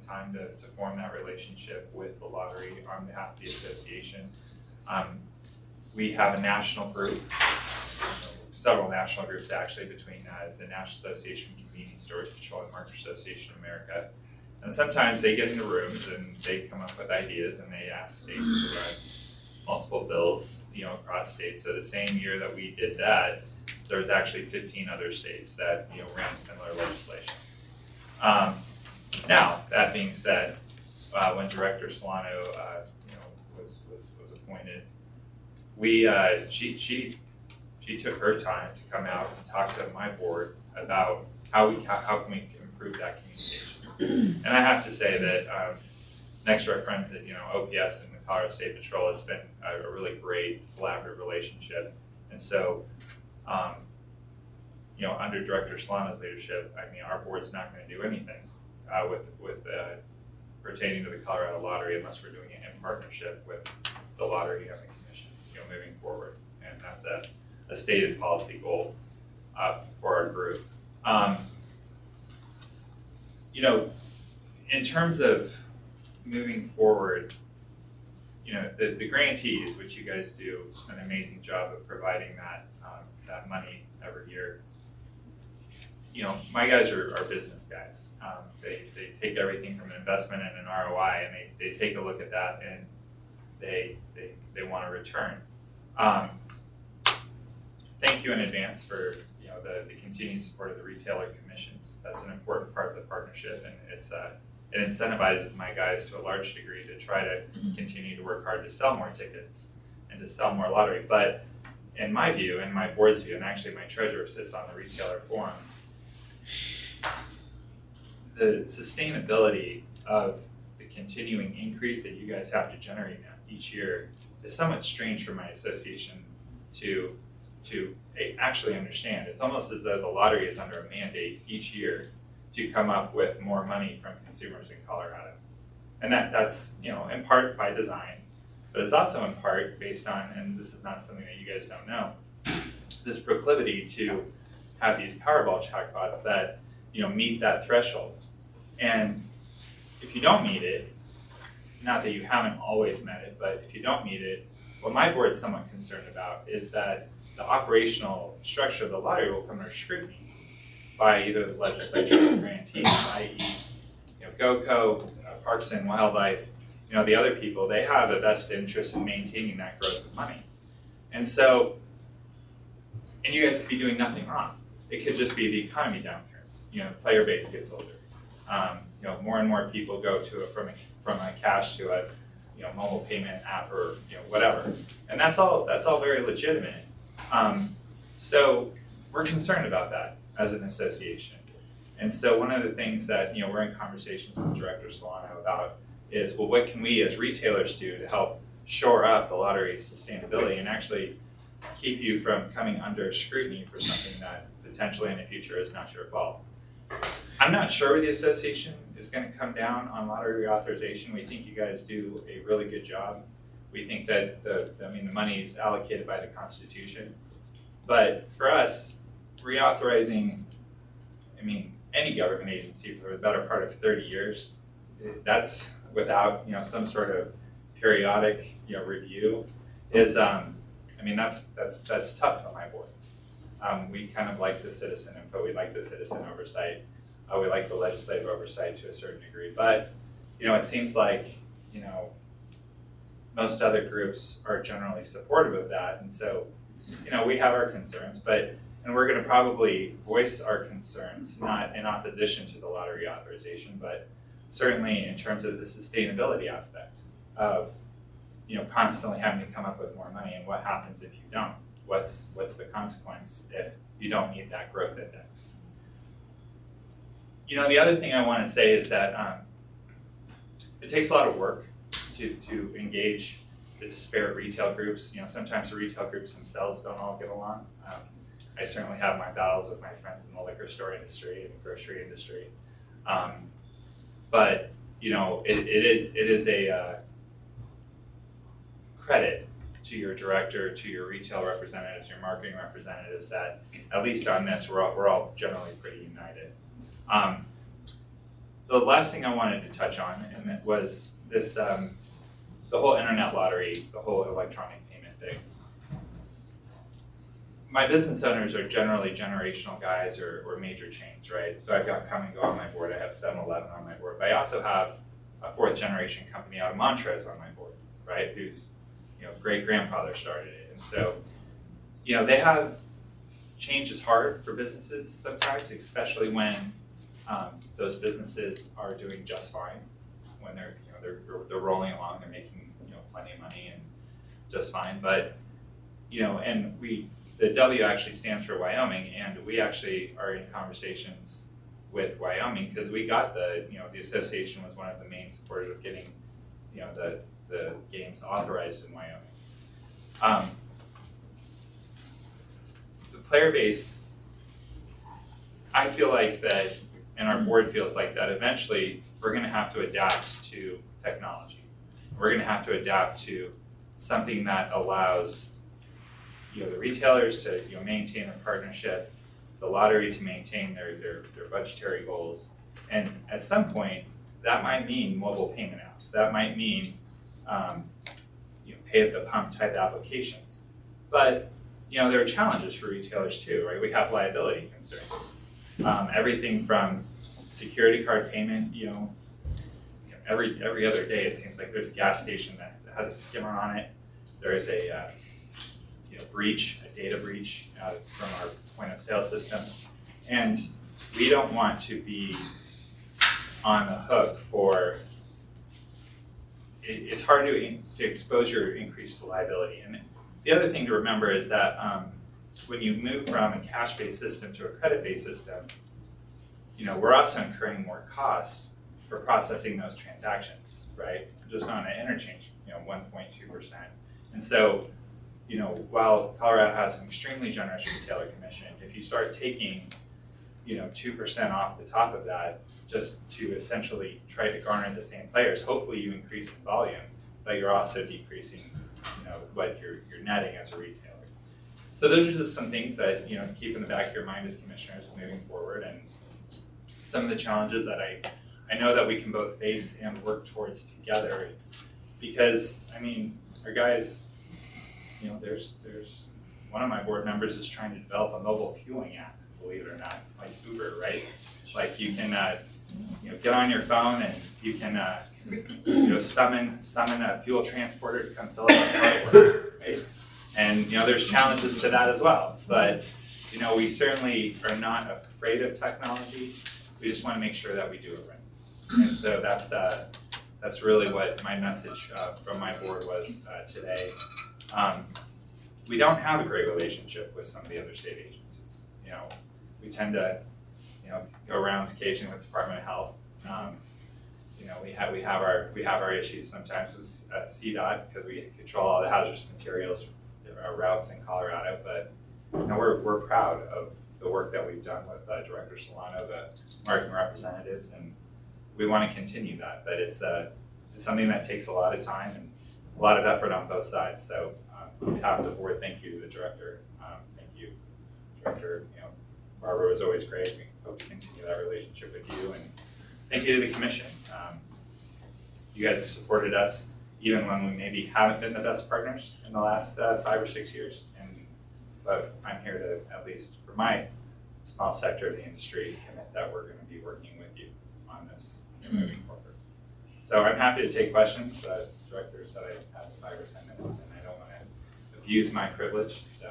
time to, to form that relationship with the lottery on behalf of the association. Um, we have a national group, several national groups actually, between uh, the National Association of Convenience Stores, Petroleum Market Association of America. And sometimes they get into rooms and they come up with ideas and they ask states to run multiple bills, you know, across states. So the same year that we did that, there was actually fifteen other states that, you know, ran similar legislation. Um, now, that being said, uh, when Director Solano, uh, you know, was, was, was appointed, we, uh, she, she, she took her time to come out and talk to my board about how we, how, how can we improve that communication. And I have to say that, um, next to our friends at, you know, O P S and the Colorado State Patrol, it's been a, a really great collaborative relationship. And so, um, you know, under Director Solano's leadership, I mean, our board's not going to do anything uh, with with uh, pertaining to the Colorado Lottery unless we're doing it in partnership with the Lottery and the Commission, you know, moving forward. And that's a, a stated policy goal uh, for our group. Um, you know, in terms of moving forward, you know, the, the grantees, which you guys do an amazing job of providing that um, that money every year. You know, my guys are, are business guys. Um, they, they take everything from an investment and an R O I, and they, they take a look at that and they they, they want a return. Um, thank you in advance for, you know, the, the continued support of the retailer commissions. That's an important part of the partnership, and it's uh, it incentivizes my guys to a large degree to try to continue to work hard to sell more tickets and to sell more lottery. But in my view, in my board's view, and actually my treasurer sits on the retailer forum, the sustainability of the continuing increase that you guys have to generate now each year is somewhat strange for my association to to actually understand. It's almost as though the lottery is under a mandate each year to come up with more money from consumers in Colorado. And that, that's, you know, in part by design, but it's also in part based on, and this is not something that you guys don't know, this proclivity to have these Powerball jackpots that, you know, meet that threshold. And if you don't meet it, not that you haven't always met it, but if you don't meet it, what my board is somewhat concerned about is that the operational structure of the lottery will come under scrutiny by either the legislature or the grantees, that is, you know, GOCO, uh, Parks and Wildlife, you know, the other people, they have a vested interest in maintaining that growth of money. And so, and you guys could be doing nothing wrong. It could just be the economy downturns. You know, player base gets older. Um, you know, more and more people go to a, from a from a cash to a, you know, mobile payment app or, you know, whatever. And that's all that's all very legitimate. Um, so we're concerned about that as an association. And so one of the things that, you know, we're in conversations with Director Solano about is, well, what can we as retailers do to help shore up the lottery's sustainability and actually keep you from coming under scrutiny for something that potentially in the future is not your fault. I'm not sure where the association is going to come down on lottery reauthorization. We think you guys do a really good job. We think that the, I mean, the money is allocated by the Constitution. But for us, reauthorizing, I mean, any government agency for the better part of thirty years, that's without, you know, some sort of periodic, you know, review is, um, I mean, that's that's that's tough on my board. Um, we kind of like the citizen input, we like the citizen oversight, uh, we like the legislative oversight to a certain degree. But, you know, it seems like, you know, most other groups are generally supportive of that, and so, you know, we have our concerns, but and we're going to probably voice our concerns, not in opposition to the lottery authorization, but certainly in terms of the sustainability aspect of, you know, constantly having to come up with more money, and what happens if you don't? What's what's the consequence if you don't meet that growth index? You know, the other thing I want to say is that um, it takes a lot of work to to engage the disparate retail groups. You know, sometimes the retail groups themselves don't all get along. Um, I certainly have my battles with my friends in the liquor store industry and the grocery industry. Um, but, you know, it, it, it is a uh, credit to your director, to your retail representatives, your marketing representatives, that at least on this, we're all, we're all generally pretty united. Um, the last thing I wanted to touch on, and it was this, um, the whole internet lottery, the whole electronic payment thing. My business owners are generally generational guys or, or major chains, right? So I've got Come and Go on my board, I have seven eleven on my board, but I also have a fourth generation company out of Montrose on my board, right? Whose, you know, great grandfather started it. And so, you know, they have, change is hard for businesses sometimes, especially when um, those businesses are doing just fine. When they're, you know, they're, they're rolling along, they're making, you know, plenty of money and just fine. But, you know, and we, the W actually stands for Wyoming, and we actually are in conversations with Wyoming because we got the, you know, the association was one of the main supporters of getting, you know, the, the games authorized in Wyoming. Um, the player base, I feel like that, and our board feels like that, eventually we're gonna have to adapt to technology. We're gonna have to adapt to something that allows, you know, the retailers to, you know, maintain their partnership, the lottery to maintain their, their, their budgetary goals. And at some point, that might mean mobile payment apps. That might mean, um, you know, pay at the pump type applications. But, you know, there are challenges for retailers too, right? We have liability concerns. Um, everything from security card payment, you know, you know, every every other day it seems like there's a gas station that has a skimmer on it. There is a uh, you know, breach, a data breach uh, from our point of sale systems, and we don't want to be on the hook for. It, it's hard to to expose your increase to liability. And the other thing to remember is that um, when you move from a cash-based system to a credit-based system, you know, we're also incurring more costs for processing those transactions, right? Just on an interchange, you know, one point two percent. And so, you know, while Colorado has an extremely generous retailer commission, if you start taking, you know, two percent off the top of that, just to essentially try to garner the same players, hopefully you increase in volume, but you're also decreasing, you know, what you're, you're netting as a retailer. So those are just some things that, you know, keep in the back of your mind as commissioners moving forward, and some of the challenges that I, I know that we can both face and work towards together. Because, I mean, our guys, you know, there's, there's, one of my board members is trying to develop a mobile fueling app, believe it or not, like Uber, right? Like you can, uh, you know, get on your phone and you can, uh, you know, summon, summon a fuel transporter to come fill up a car, right? And, you know, there's challenges to that as well. But, you know, we certainly are not afraid of technology. We just want to make sure that we do it right. And so that's, uh, that's really what my message uh, from my board was uh, today. Um, we don't have a great relationship with some of the other state agencies. You know, we tend to, you know, go rounds occasionally with Department of Health. Um, you know, we have we have our we have our issues sometimes with uh, C DOT because we control all the hazardous materials our routes in Colorado. But you know, we're we're proud of the work that we've done with uh, Director Solano, the marketing representatives, and we want to continue that. But it's uh, it's something that takes a lot of time and a lot of effort on both sides. So um, on behalf of the board, thank you to the director. Um, thank you, Director. You know, Barbara was always great. We hope to continue that relationship with you, and thank you to the commission. Um, you guys have supported us even when we maybe haven't been the best partners in the last uh, five or six years. And but I'm here to, at least for my small sector of the industry, commit that we're going to be working with you on this moving forward. So I'm happy to take questions. Uh, Director said I have five or ten minutes, and I don't want to abuse my privilege. So.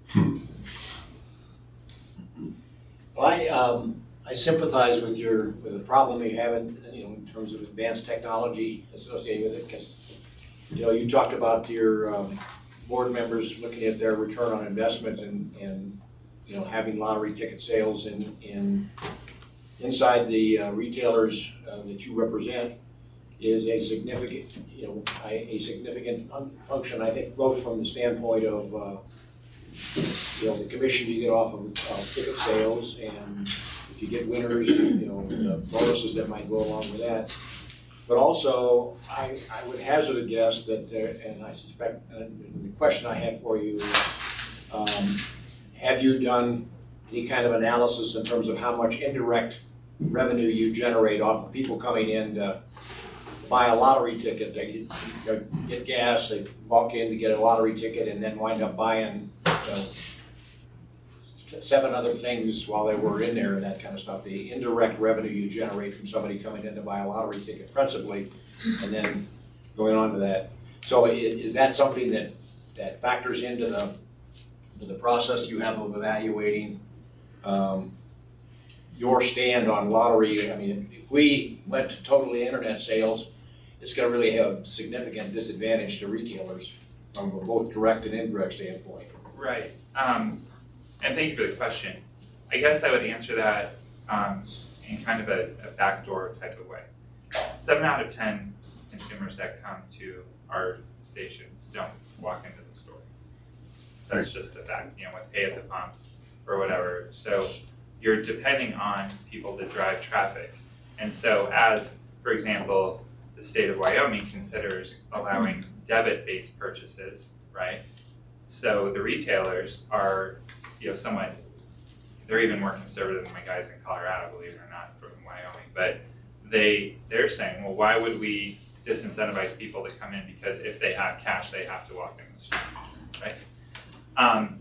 Well, I um, I sympathize with your with the problem you have in, you know, in terms of advanced technology associated with it, because you know you talked about your um, board members looking at their return on investment and and you know having lottery ticket sales in in inside the uh, retailers uh, that you represent is a significant you know a, a significant fun function. I think both from the standpoint of uh, you know, the commission you get off of uh, ticket sales, and if you get winners, you know, the bonuses that might go along with that. But also, I, I would hazard a guess that, there, and I suspect, and the question I have for you is, um, have you done any kind of analysis in terms of how much indirect revenue you generate off of people coming in to buy a lottery ticket. They get, get gas, they walk in to get a lottery ticket and then wind up buying, you know, seven other things while they were in there and that kind of stuff. The indirect revenue you generate from somebody coming in to buy a lottery ticket principally, and then going on to that. So i- is that something that, that factors into the, to the process you have of evaluating um, your stand on lottery? I mean, if we went to totally internet sales, it's gonna really have a significant disadvantage to retailers from a both direct and indirect standpoint. Right. Um, and thank you for the question. I guess I would answer that um, in kind of a, a backdoor type of way. Seven out of ten consumers that come to our stations don't walk into the store. That's just a fact, you know, with pay at the pump or whatever. So you're depending on people to drive traffic. And so as, for example, the state of Wyoming considers allowing debit-based purchases, right? So the retailers are, you know, somewhat, they're even more conservative than my guys in Colorado, believe it or not, from Wyoming. But they, they're saying, well, why would we disincentivize people to come in? Because if they have cash, they have to walk in the store, right? Um,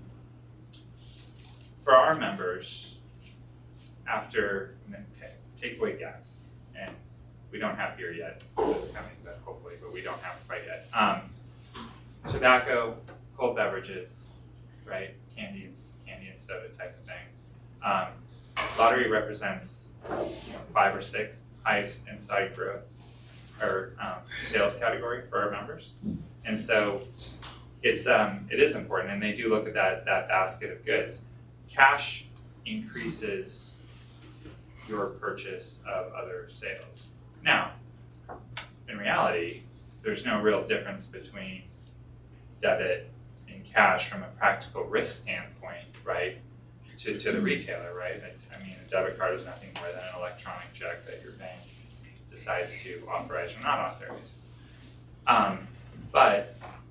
for our members, after, take away gas, and we don't have here yet, it's coming, but hopefully, but we don't have it quite yet. Um, tobacco, cold beverages, right, candies, candy and soda type of thing. Um, lottery represents, you know, five or six highest inside growth or um, sales category for our members, and so it's um, it is important, and they do look at that that basket of goods. Cash increases your purchase of other sales. Now, in reality, there's no real difference between debit and cash from a practical risk standpoint, right, to, to the retailer, right? I, I mean, a debit card is nothing more than an electronic check that your bank decides to authorize or not authorize. Um, but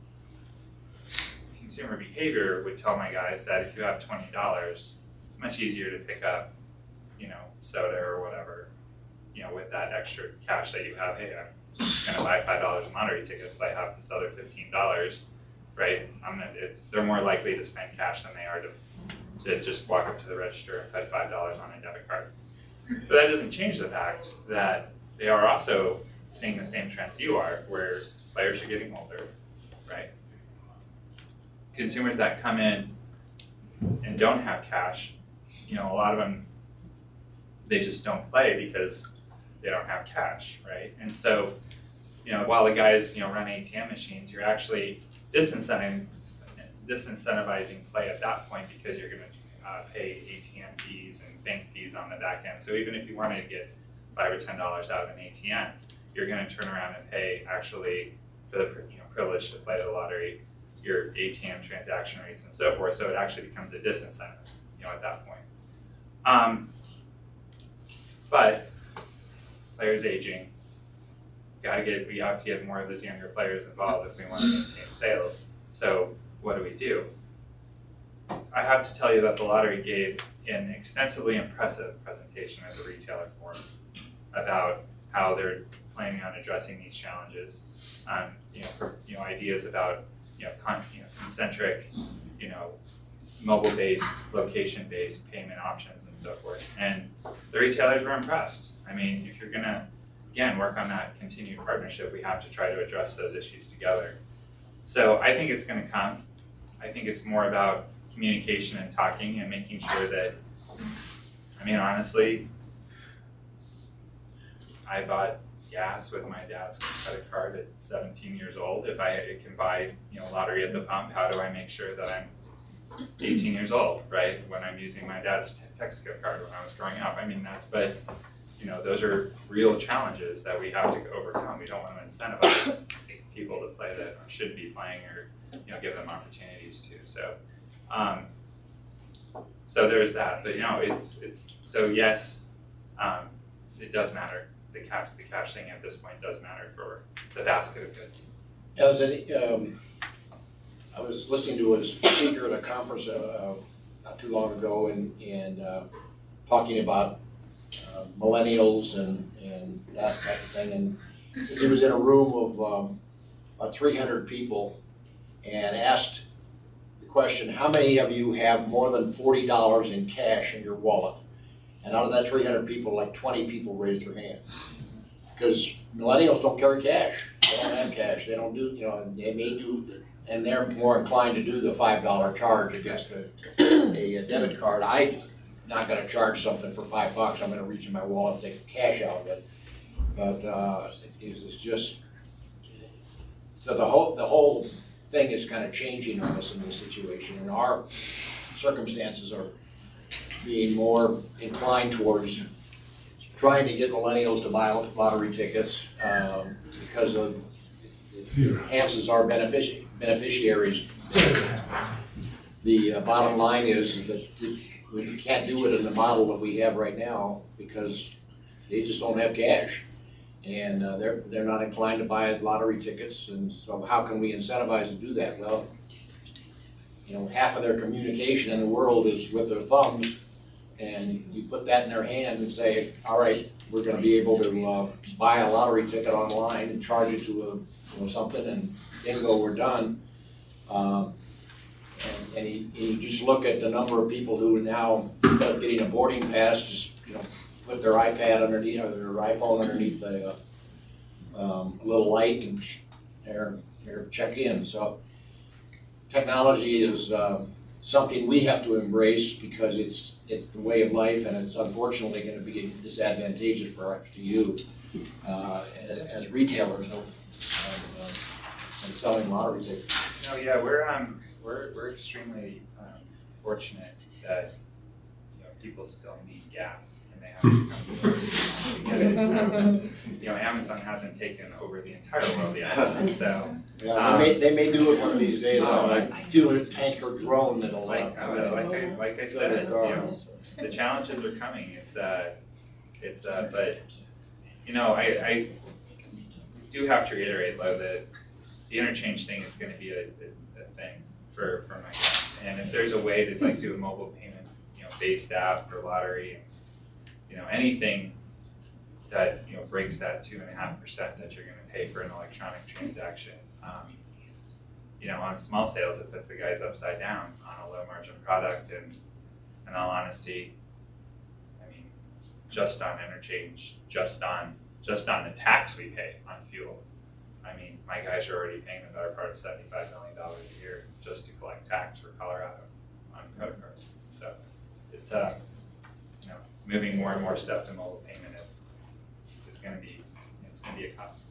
consumer behavior would tell my guys that if you have twenty dollars, it's much easier to pick up, you know, soda or whatever, you know, with that extra cash that you have. Hey, I'm gonna buy five dollars in lottery tickets, I have this other fifteen dollars, right? I'm gonna, it's, they're more likely to spend cash than they are to, to just walk up to the register and put five dollars on a debit card. But that doesn't change the fact that they are also seeing the same trends you are, where players are getting older, right? Consumers that come in and don't have cash, you know, a lot of them, they just don't play because they don't have cash, right? And so, you know, while the guys, you know, run A T M machines, you're actually disincentivizing, disincentivizing play at that point because you're gonna uh, pay A T M fees and bank fees on the back end. So even if you wanted to get five or ten dollars out of an A T M, you're gonna turn around and pay actually for the, you know, privilege to play the lottery, your A T M transaction rates and so forth. So it actually becomes a disincentive, you know, at that point. Um, but players aging, gotta get, we have to get more of those younger players involved if we want to maintain sales. So what do we do? I have to tell you that the lottery gave an extensively impressive presentation at the retailer forum about how they're planning on addressing these challenges. Um, you know, for, you know, ideas about you know, con, you know, concentric, you know, mobile-based, location-based payment options and so forth. And the retailers were impressed. I mean, if you're gonna, again, work on that continued partnership, we have to try to address those issues together. So I think it's gonna come. I think it's more about communication and talking and making sure that, I mean, honestly, I bought gas with my dad's credit card at seventeen years old. If I can buy, you know, lottery at the pump, how do I make sure that I'm eighteen years old, right? When I'm using my dad's Texaco card when I was growing up. I mean, that's, but, you know, those are real challenges that we have to overcome. We don't want to incentivize people to play that should be playing or, you know, give them opportunities to. So, um, so there's that. But, you know, it's, it's, so yes, um, it does matter. The cash, the cash thing at this point does matter for the basket of goods. Yeah, was any, um, I was listening to a speaker at a conference uh, not too long ago and, and uh, talking about uh, millennials and, and that type of thing. And since he was in a room of um, about three hundred people and asked the question, how many of you have more than forty dollars in cash in your wallet? And out of that three hundred people, like twenty people raised their hands. Because millennials don't carry cash. They don't have cash. They don't do, you know, they may do, and they're more inclined to do the five dollar charge against a, a debit card. I'm not gonna charge something for five bucks. I'm gonna reach in my wallet and take the cash out of it. But uh, it was just, so the whole, the whole thing is kind of changing on us in this situation. And our circumstances are being more inclined towards trying to get millennials to buy lottery tickets um, because of it enhances our benefici beneficiaries. The uh, bottom line is that we can't do it in the model that we have right now because they just don't have cash. And uh, they're, they're not inclined to buy lottery tickets, and so how can we incentivize to do that? Well, you know, half of their communication in the world is with their thumbs, and you put that in their hand and say, all right, we're gonna be able to uh, buy a lottery ticket online and charge it to a, you know, something, and bingo, we're done. Um, and and you, you just look at the number of people who are now, instead of getting a boarding pass, just, you know, put their iPad underneath, or their iPhone underneath a, uh, um, a little light and they're, they're check in. So technology is um, something we have to embrace because it's it's the way of life, and it's unfortunately going to be disadvantageous for to you uh, as, as retailers of, of, uh, of selling lottery tickets. No, yeah, we're um we're we're extremely um, fortunate that you know people still need gas and they have to come to work because um, you know Amazon hasn't taken over the entire world yet, so. Yeah, um, they may they may do it one of these days. Oh, I feel a tank or drone that'll Like, uh, uh, like I, like I said, you know, the challenges are coming, it's, uh, it's, uh, but, you know, I, I do have to reiterate, though, that the interchange thing is gonna be a, a, a thing for, for my guys. And if there's a way to like do a mobile payment, you know, based app for lottery, and, you know, anything that, you know, breaks that two and a half percent that you're gonna pay for an electronic transaction, Um, you know, on small sales, it puts the guys upside down on a low margin product, and in all honesty, I mean, just on interchange, just on, just on the tax we pay on fuel. I mean, my guys are already paying the better part of seventy-five million dollars a year just to collect tax for Colorado on credit cards. So it's, uh, you know, moving more and more stuff to mobile payment is, is gonna be, it's gonna be a cost.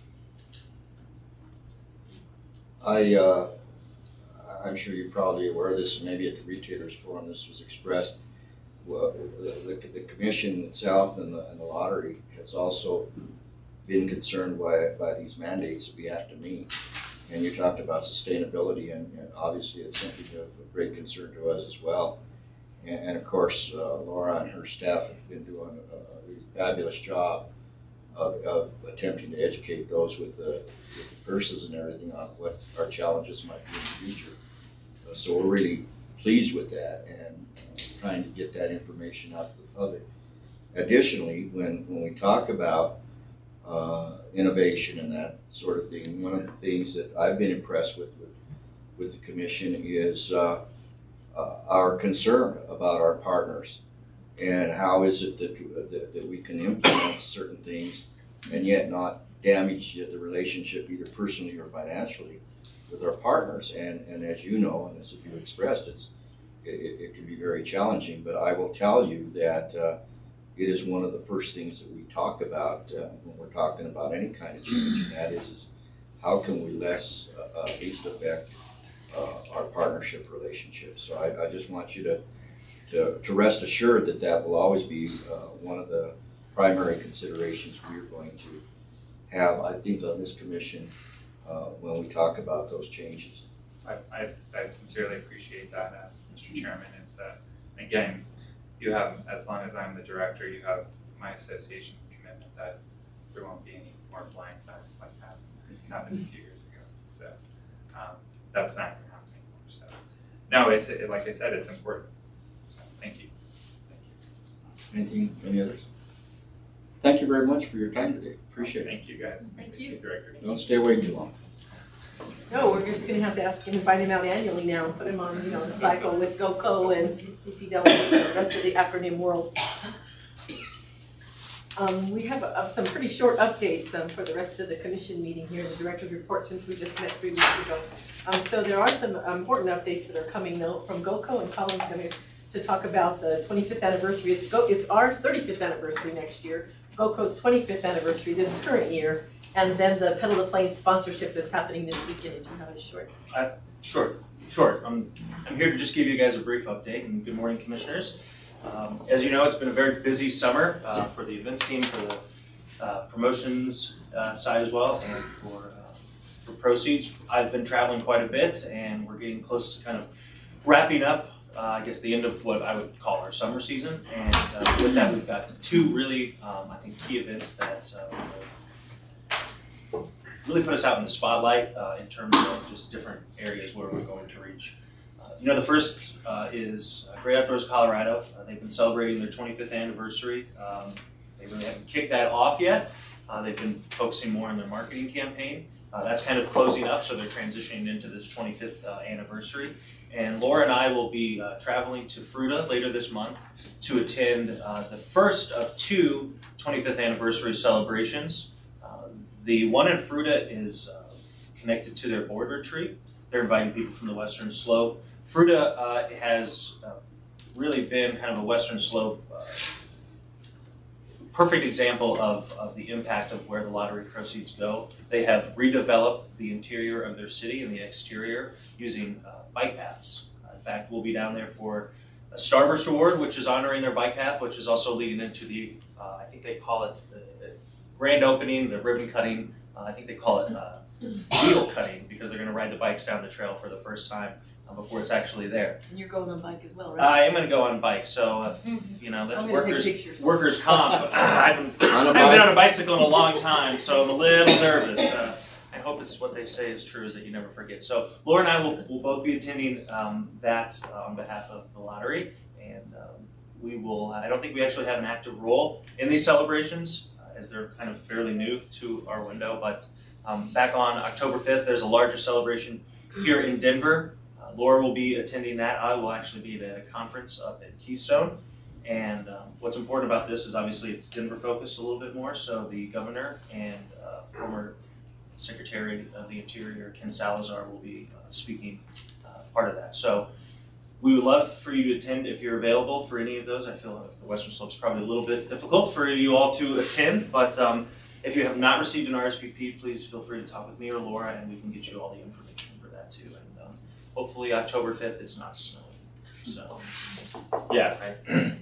I, uh, I'm sure you're probably aware of this, and maybe at the Retailers Forum this was expressed. Well, the, the, the commission itself and the, and the lottery has also been concerned by, by these mandates that we have to meet. And you talked about sustainability, and, and obviously it's something of, of great concern to us as well. And, and of course, uh, Laura and her staff have been doing a, a really fabulous job Of, of attempting to educate those with the, with the purses and everything on what our challenges might be in the future. Uh, so we're really pleased with that, and uh, trying to get that information out to the public. Additionally, when, when we talk about uh, innovation and that sort of thing, one of the things that I've been impressed with with, with the commission is uh, uh, our concern about our partners. And how is it that, that, that we can implement certain things and yet not damage the relationship either personally or financially with our partners? And, and as you know, and as you expressed, it's, it, it can be very challenging, but I will tell you that uh, it is one of the first things that we talk about uh, when we're talking about any kind of change, and that is, is how can we less, uh, uh, least affect uh, our partnership relationship. So I, I just want you to To, to rest assured that that will always be uh, one of the primary considerations we're going to have, I think, on this commission uh, when we talk about those changes. I, I, I sincerely appreciate that, uh, Mister Chairman. It's, uh, again, you have, as long as I'm the director, you have my association's commitment that there won't be any more blind sides like that happened a few years ago. So um, that's not going to happen anymore. So no, it's it, like I said, it's important. Thank you. Thank you. Anything, any others? Thank you very much for your time today. Appreciate it. Thank you, guys. Thank you. Director. Don't stay away too long. No, we're just gonna have to ask him, invite him out annually now and put him on, you know, the cycle with GoCo and C P W and the rest of the acronym world. Um, we have uh, some pretty short updates um, for the rest of the commission meeting here, the director's report, since we just met three weeks ago. Um, so there are some um, important updates that are coming now from GoCo, and Colin's going to talk about the twenty-fifth anniversary. It's Go, it's our thirty-fifth anniversary next year, GoCo's twenty-fifth anniversary this current year, and then the Pedal the Plains sponsorship that's happening this weekend. If you have a short. Uh, short, short. I'm, I'm here to just give you guys a brief update, and good morning, commissioners. Um, as you know, it's been a very busy summer uh, for the events team, for the uh, promotions uh, side as well, and for uh, for proceeds. I've been traveling quite a bit, and we're getting close to kind of wrapping up, uh, I guess, the end of what I would call our summer season. And uh, with that, we've got two really, um, I think, key events that uh, really put us out in the spotlight uh, in terms of just different areas where we're going to reach. You know, the first uh, is uh, Great Outdoors Colorado. Uh, they've been celebrating their twenty-fifth anniversary. Um, they really haven't kicked that off yet. Uh, they've been focusing more on their marketing campaign. Uh, that's kind of closing up, so they're transitioning into this twenty-fifth uh, anniversary. And Laura and I will be uh, traveling to Fruita later this month to attend uh, the first of two twenty-fifth anniversary celebrations. Uh, the one in Fruita is uh, connected to their board retreat. They're inviting people from the Western Slope. Fruita uh, has uh, really been kind of a Western Slope uh, perfect example of, of the impact of where the lottery proceeds go. They have redeveloped the interior of their city and the exterior using uh, bike paths. Uh, in fact, we'll be down there for a Starburst Award, which is honoring their bike path, which is also leading into the, uh, I think they call it the, the grand opening, the ribbon cutting. Uh, I think they call it uh, wheel cutting, because they're going to ride the bikes down the trail for the first time uh, before it's actually there. And you're going on bike as well, right? I am going to go on bike, so if, Mhm. you know, that's I'm gonna take workers pictures. workers comp. I haven't, On a I haven't been bike. on a bicycle in a long time, so I'm a little nervous. Uh, I hope it's what they say is true, is that you never forget. So Laura and I will, will both be attending um, that uh, on behalf of the lottery, and um, we will. I don't think we actually have an active role in these celebrations, uh, as they're kind of fairly new to our window, but. Um, back on October fifth, there's a larger celebration here in Denver. Uh, Laura will be attending that. I will actually be at a conference up at Keystone. And um, what's important about this is obviously it's Denver focused a little bit more. So the governor and uh, former Secretary of the Interior, Ken Salazar, will be uh, speaking uh, part of that. So we would love for you to attend if you're available for any of those. I feel like the Western Slope is probably a little bit difficult for you all to attend, but um, if you have not received an R S V P, please feel free to talk with me or Laura, and we can get you all the information for that too. And um, hopefully October fifth, it's not snowing. So, yeah, right.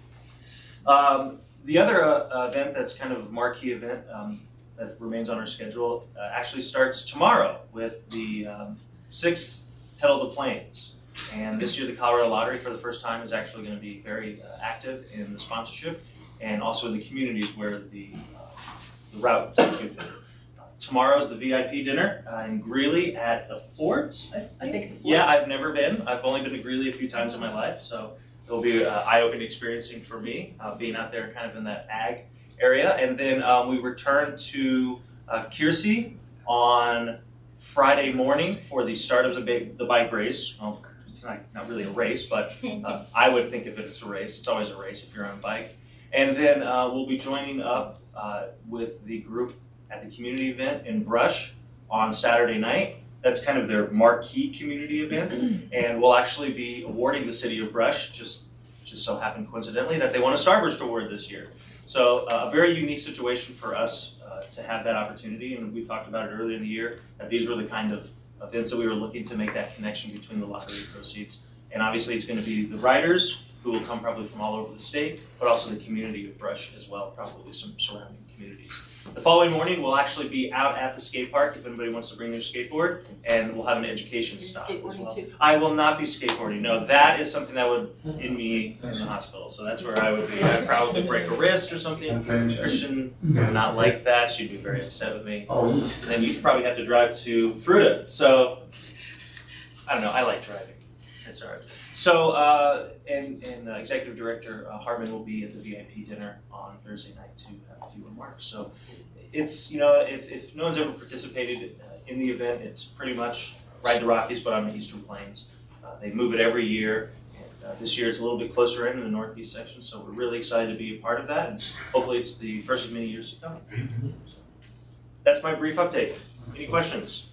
um, the other uh, event that's kind of a marquee event um, that remains on our schedule uh, actually starts tomorrow with the um, sixth Pedal the Plains. And this year the Colorado Lottery for the first time is actually going to be very uh, active in the sponsorship and also in the communities where the the route to. Uh, tomorrow's the V I P dinner uh, in Greeley at the Fort. I think. I think the Fort. Yeah, I've never been. I've only been to Greeley a few times in my life, so it'll be an eye-opening experiencing for me, uh, being out there kind of in that ag area. And then um, we return to uh, Kiersey on Friday morning for the start of the big, the bike race. Well, it's not, it's not really a race, but uh, I would think of it as a race. It's always a race if you're on a bike. And then uh, we'll be joining up uh, with the group at the community event in Brush on Saturday night. That's kind of their marquee community event. And we'll actually be awarding the city of Brush, just, just so happened coincidentally, that they won a Starburst Award this year. So uh, a very unique situation for us uh, to have that opportunity. And we talked about it earlier in the year, that these were the kind of events that we were looking to make that connection between the lottery proceeds. And obviously it's going to be the riders, who will come probably from all over the state, but also the community of Brush as well, probably some surrounding communities. The following morning, we'll actually be out at the skate park if anybody wants to bring their skateboard, and we'll have an education stop as well. Too? I will not be skateboarding. No, that is something that would end me in the hospital. So that's where I would be. I'd probably break a wrist or something. Christian would not like that. She'd be very upset with me. Oh, East. And then you'd probably have to drive to Fruita. So I don't know. I like driving. That's all right. So, uh, and, and uh, Executive Director uh, Harmon will be at the V I P dinner on Thursday night to have a few remarks. So it's, you know, if, if no one's ever participated uh, in the event, it's pretty much Ride the Rockies, but on the Eastern Plains. Uh, they move it every year. And uh, this year it's a little bit closer in in the Northeast section, so we're really excited to be a part of that. And hopefully it's the first of many years to come. So that's my brief update. Any questions?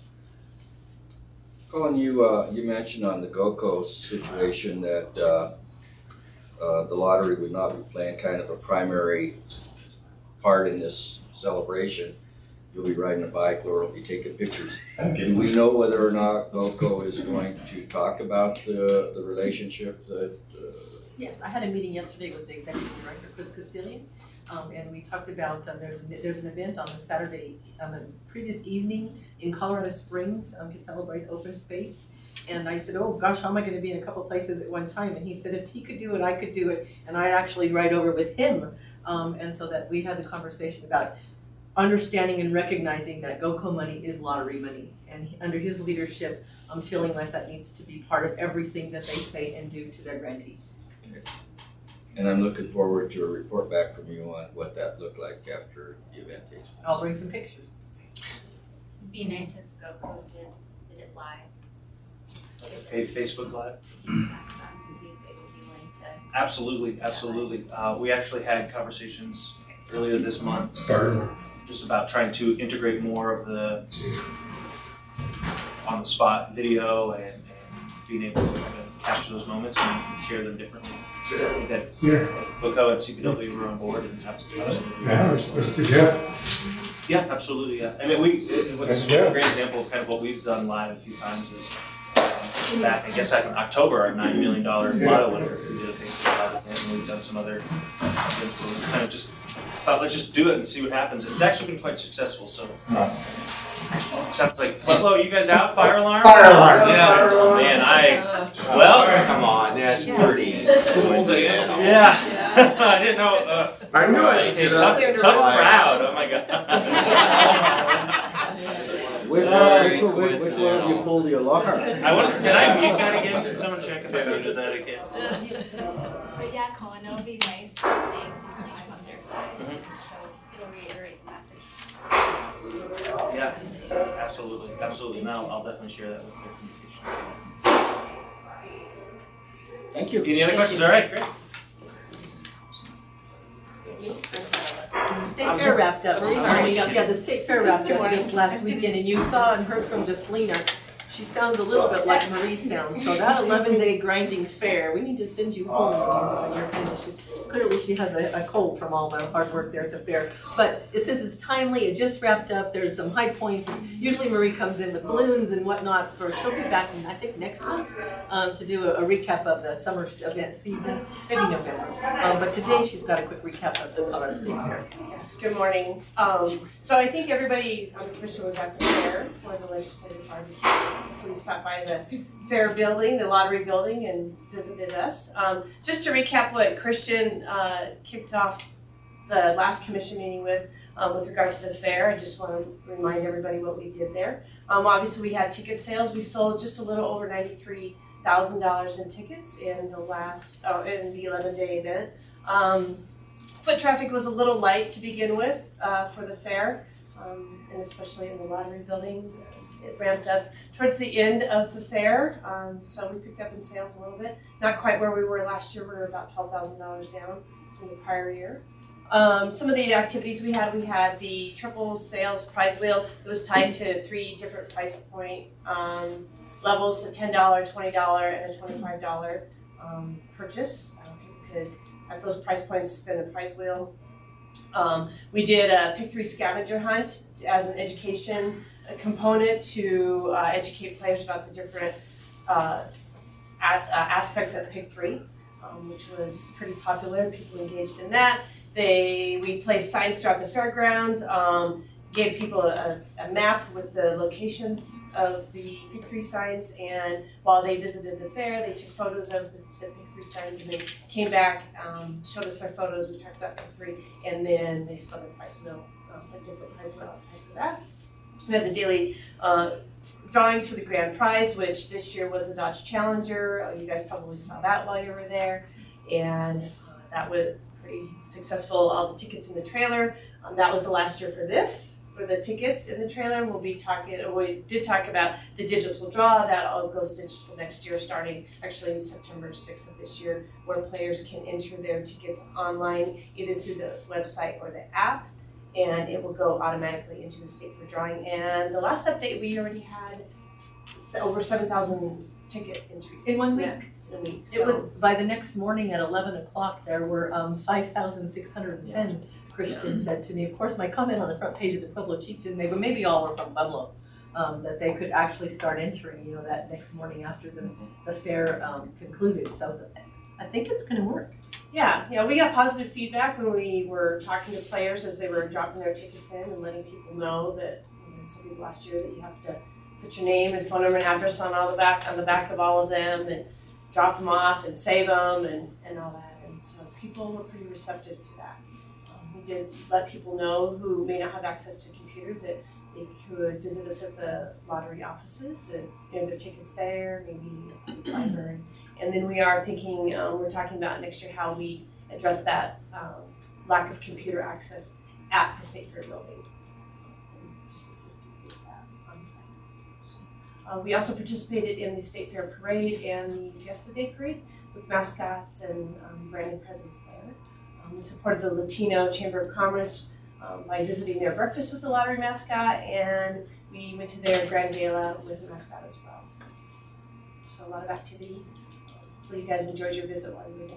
Colin, you, uh, you mentioned on the GoCo situation that, uh, uh, the lottery would not be playing kind of a primary part in this celebration. You'll be riding a bike, Laura will be taking pictures. Do we know whether or not GoCo is going to talk about the, the relationship that, uh, Yes, I had a meeting yesterday with the executive director, Chris Castillion, um, and we talked about, um, there's, a, there's an event on the Saturday, um, the previous evening in Colorado Springs, um, to celebrate open space. And I said, oh gosh, how am I gonna be in a couple places at one time? And he said, if he could do it, I could do it, and I'd actually ride over with him. Um, and so that we had the conversation about understanding and recognizing that GoCo money is lottery money. And he, under his leadership, I'm feeling like that needs to be part of everything that they say and do to their grantees. and I'm looking forward to a report back from you on what that looked like after the event takes place. I'll bring some pictures. It'd be nice if GoCo did, did it live. Facebook Live? Ask them to see if they would be willing to. Absolutely, absolutely. Uh, we actually had conversations earlier this month. Started. Just about trying to integrate more of the on the spot video and, and being able to kind of capture those moments and share them differently. I think that Yeah. GoCo and C P W were on board and absolutely. Yeah, we're supposed to, yeah. Yeah, absolutely, yeah. I mean, we, it, what's Yeah. a great example of kind of what we've done live a few times is um, back, I guess back in October, our nine million dollar lotto winner, we did a Facebook Live event, and we've done some other events where we kind of just thought, let's just do it and see what happens. It's actually been quite successful, so. Sounds like, hello, you guys out? Fire alarm? Fire alarm. Yeah. Oh, man, I, well. Come on, that's pretty. Yeah. I didn't know, uh. I knew it. It's tough, tough crowd, oh my god. Which one, which one, which one of you pulled the alarm? I want, can I mute that again? Can someone check if I muted that again? But yeah, Colin, it'll be nice if they do the live on their side and show, it'll reiterate the message. Yeah, absolutely, absolutely. Now, I'll definitely share that with their communications. Thank you. Any other questions? All right, great. The state fair wrapped up, Marie's coming up, yeah, the state fair wrapped up just last weekend, and you saw and heard from Jaslina. She sounds a little bit like Marie sounds, so that eleven day grinding fair, we need to send you home when you're finished. She's- Clearly she has a, a cold from all the hard work there at the fair, but it, since it's timely, it just wrapped up, there's some high points. Usually Marie comes in with balloons and whatnot for, she'll be back, in, I think, next month, um, to do a, a recap of the summer event season, maybe November. Um, but today she's got a quick recap of the Colorado State Fair. Yes, good morning. Um, so I think everybody on the commission was at the fair for the legislative barbecue. Hopefully you stopped by the fair building, the lottery building, and visited us. Um, just to recap what Christian uh, kicked off the last commission meeting with, um, with regard to the fair, I just want to remind everybody what we did there. Um, obviously we had ticket sales. We sold just a little over ninety-three thousand dollars in tickets in the last, oh, in the eleven day event. Um, Foot traffic was a little light to begin with uh, for the fair, um, and especially in the lottery building. It ramped up towards the end of the fair, um, so we picked up in sales a little bit. Not quite where we were last year. We were about twelve thousand dollars down from the prior year. Um, some of the activities we had, we had the triple sales prize wheel. It was tied to three different price point um, levels, a ten dollar, twenty dollar, and a twenty-five dollar um, purchase. Uh, people could, at those price points, spin the prize wheel. Um, we did a pick three scavenger hunt as an education component to uh, educate players about the different uh, a- uh, aspects of pick three, um, which was pretty popular. People engaged in that. They we placed signs throughout the fairgrounds. Um, gave people a, a map with the locations of the pick three signs, and while they visited the fair, they took photos of the, the pick three signs, and then came back, um, showed us their photos. We talked about pick three, and then they spun the prize wheel, um, a different prize wheel. I'll stick for that. We had the daily uh, drawings for the grand prize, which this year was a Dodge Challenger. Uh, You guys probably saw that while you were there. And uh, that was pretty successful, all the tickets in the trailer. Um, that was the last year for this. For the tickets in the trailer, we'll be talking, or we did talk about the digital draw. That all goes digital next year, starting actually September sixth of this year, where players can enter their tickets online, either through the website or the app, and it will go automatically into the state for drawing. And the last update, we already had over seven thousand ticket entries. In one week? Yeah, in a week, It so. was, by the next morning at eleven o'clock, there were um five thousand six hundred and ten, Christian said to me. Of course, my comment on the front page of the Pueblo Chieftain, maybe, maybe all were from Pueblo, um, that they could actually start entering, you know, that next morning after the, the fair um, concluded. So I think it's gonna work. Yeah, yeah, we got positive feedback when we were talking to players as they were dropping their tickets in and letting people know that, you know, some people last year that you have to put your name and phone number and address on all the back, on the back of all of them, and drop them off and save them and, and all that. And so people were pretty receptive to that. Um, we did let people know who may not have access to a computer that they could visit us at the lottery offices and, you know, their tickets there, maybe at the library. And then we are thinking, um, we're talking about next year how we address that um, lack of computer access at the State Fair building. And just assist people with that on site. So, uh, we also participated in the State Fair parade and the Fiesta Day parade with mascots and um, branding presence there. Um, we supported the Latino Chamber of Commerce um, by visiting their breakfast with the lottery mascot, and we went to their grand gala with the mascot as well. So a lot of activity. Hopefully you guys enjoyed your visit while you were there.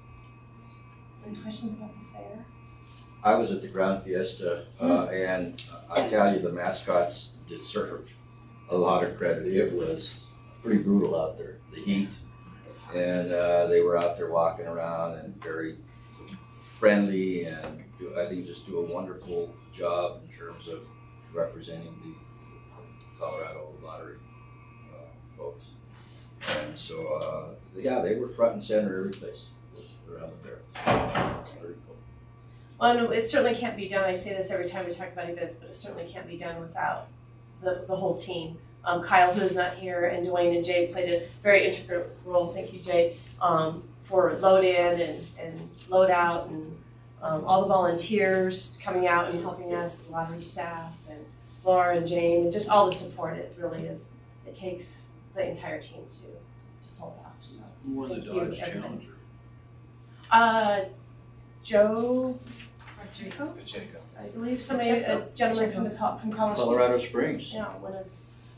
Any questions about the fair? I was at the Ground Fiesta, uh, and I tell you, the mascots deserve a lot of credit. It was pretty brutal out there, the heat, and uh, they were out there walking around and very friendly, and do, I think just do a wonderful job in terms of representing the Colorado lottery uh, folks. And so, uh, yeah, they were front and center every place around the fair. It's very cool. Well, no, it certainly can't be done. I say this every time we talk about events, but it certainly can't be done without the, the whole team. Um, Kyle, who's not here, and Dwayne and Jay played a very integral role, thank you, Jay, um, for load in and, and load out, and um, all the volunteers coming out and helping us, the lottery staff, and Laura and Jane, and just all the support. It really is, it takes the entire team to, to pull it off. So Who won the thank you, Dodge everybody. Challenger? Uh, Joe Pacheco, Pacheco. I believe, somebody, a gentleman from the, Col- from Colorado Springs. Colorado Springs. Yeah, one of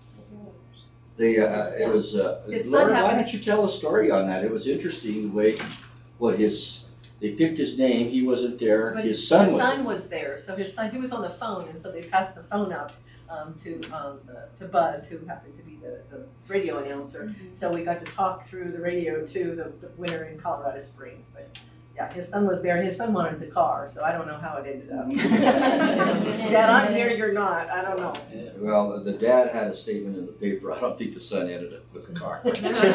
They, uh, it was, uh, His son Laura, why happened- don't you tell a story on that? It was interesting the way, what his, they picked his name, he wasn't there, But his son was His there. son was there, so his son, he was on the phone, and so they passed the phone up um, to um, the, to Buzz, who happened to be the, the radio announcer. So we got to talk through the radio to the, the winner in Colorado Springs. But yeah, his son was there, and his son wanted the car, so I don't know how it ended up. Dad, I'm here, you're not. I don't know. Well, the dad had a statement in the paper, I don't think the son ended up with the car.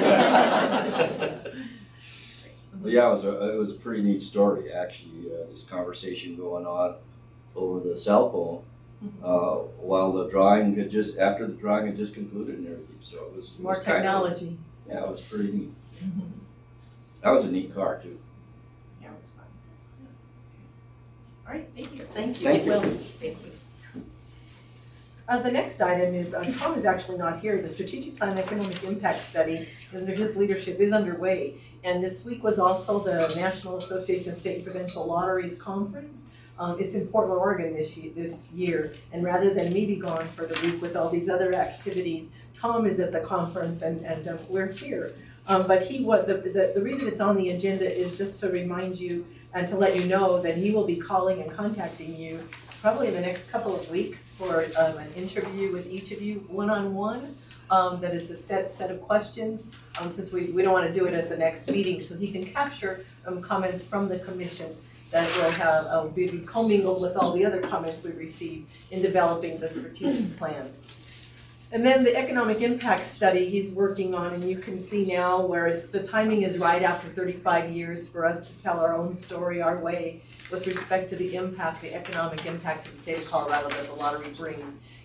But yeah, it was a, it was a pretty neat story, actually, uh, this conversation going on over the cell phone, uh, while the drawing had just, after the drawing had just concluded and everything, so it was. it More was kind of- technology. Yeah, it was pretty neat. That was a neat car too. Yeah, it was fun. All right, thank you. Thank you. Thank you. Well, thank you. Uh, the next item is, uh, Tom is actually not here. The Strategic Plan Economic Impact Study, under his leadership, is underway. And this week was also the National Association of State and Provincial Lotteries Conference. Um, it's in Portland, Oregon this year, this year. And rather than me be gone for the week with all these other activities, Tom is at the conference and, and uh, we're here. Um, but he, what the, the, the reason it's on the agenda is just to remind you and to let you know that he will be calling and contacting you probably in the next couple of weeks for um, an interview with each of you one-on-one. Um, that is a set set of questions, um, since we, we don't want to do it at the next meeting, so he can capture um, comments from the commission that will have uh, be commingled with all the other comments we receive in developing the strategic plan. And then the economic impact study he's working on, and you can see now where it's the timing is right after thirty-five years for us to tell our own story, our way, with respect to the impact, the economic impact of the state of Colorado that the lottery brings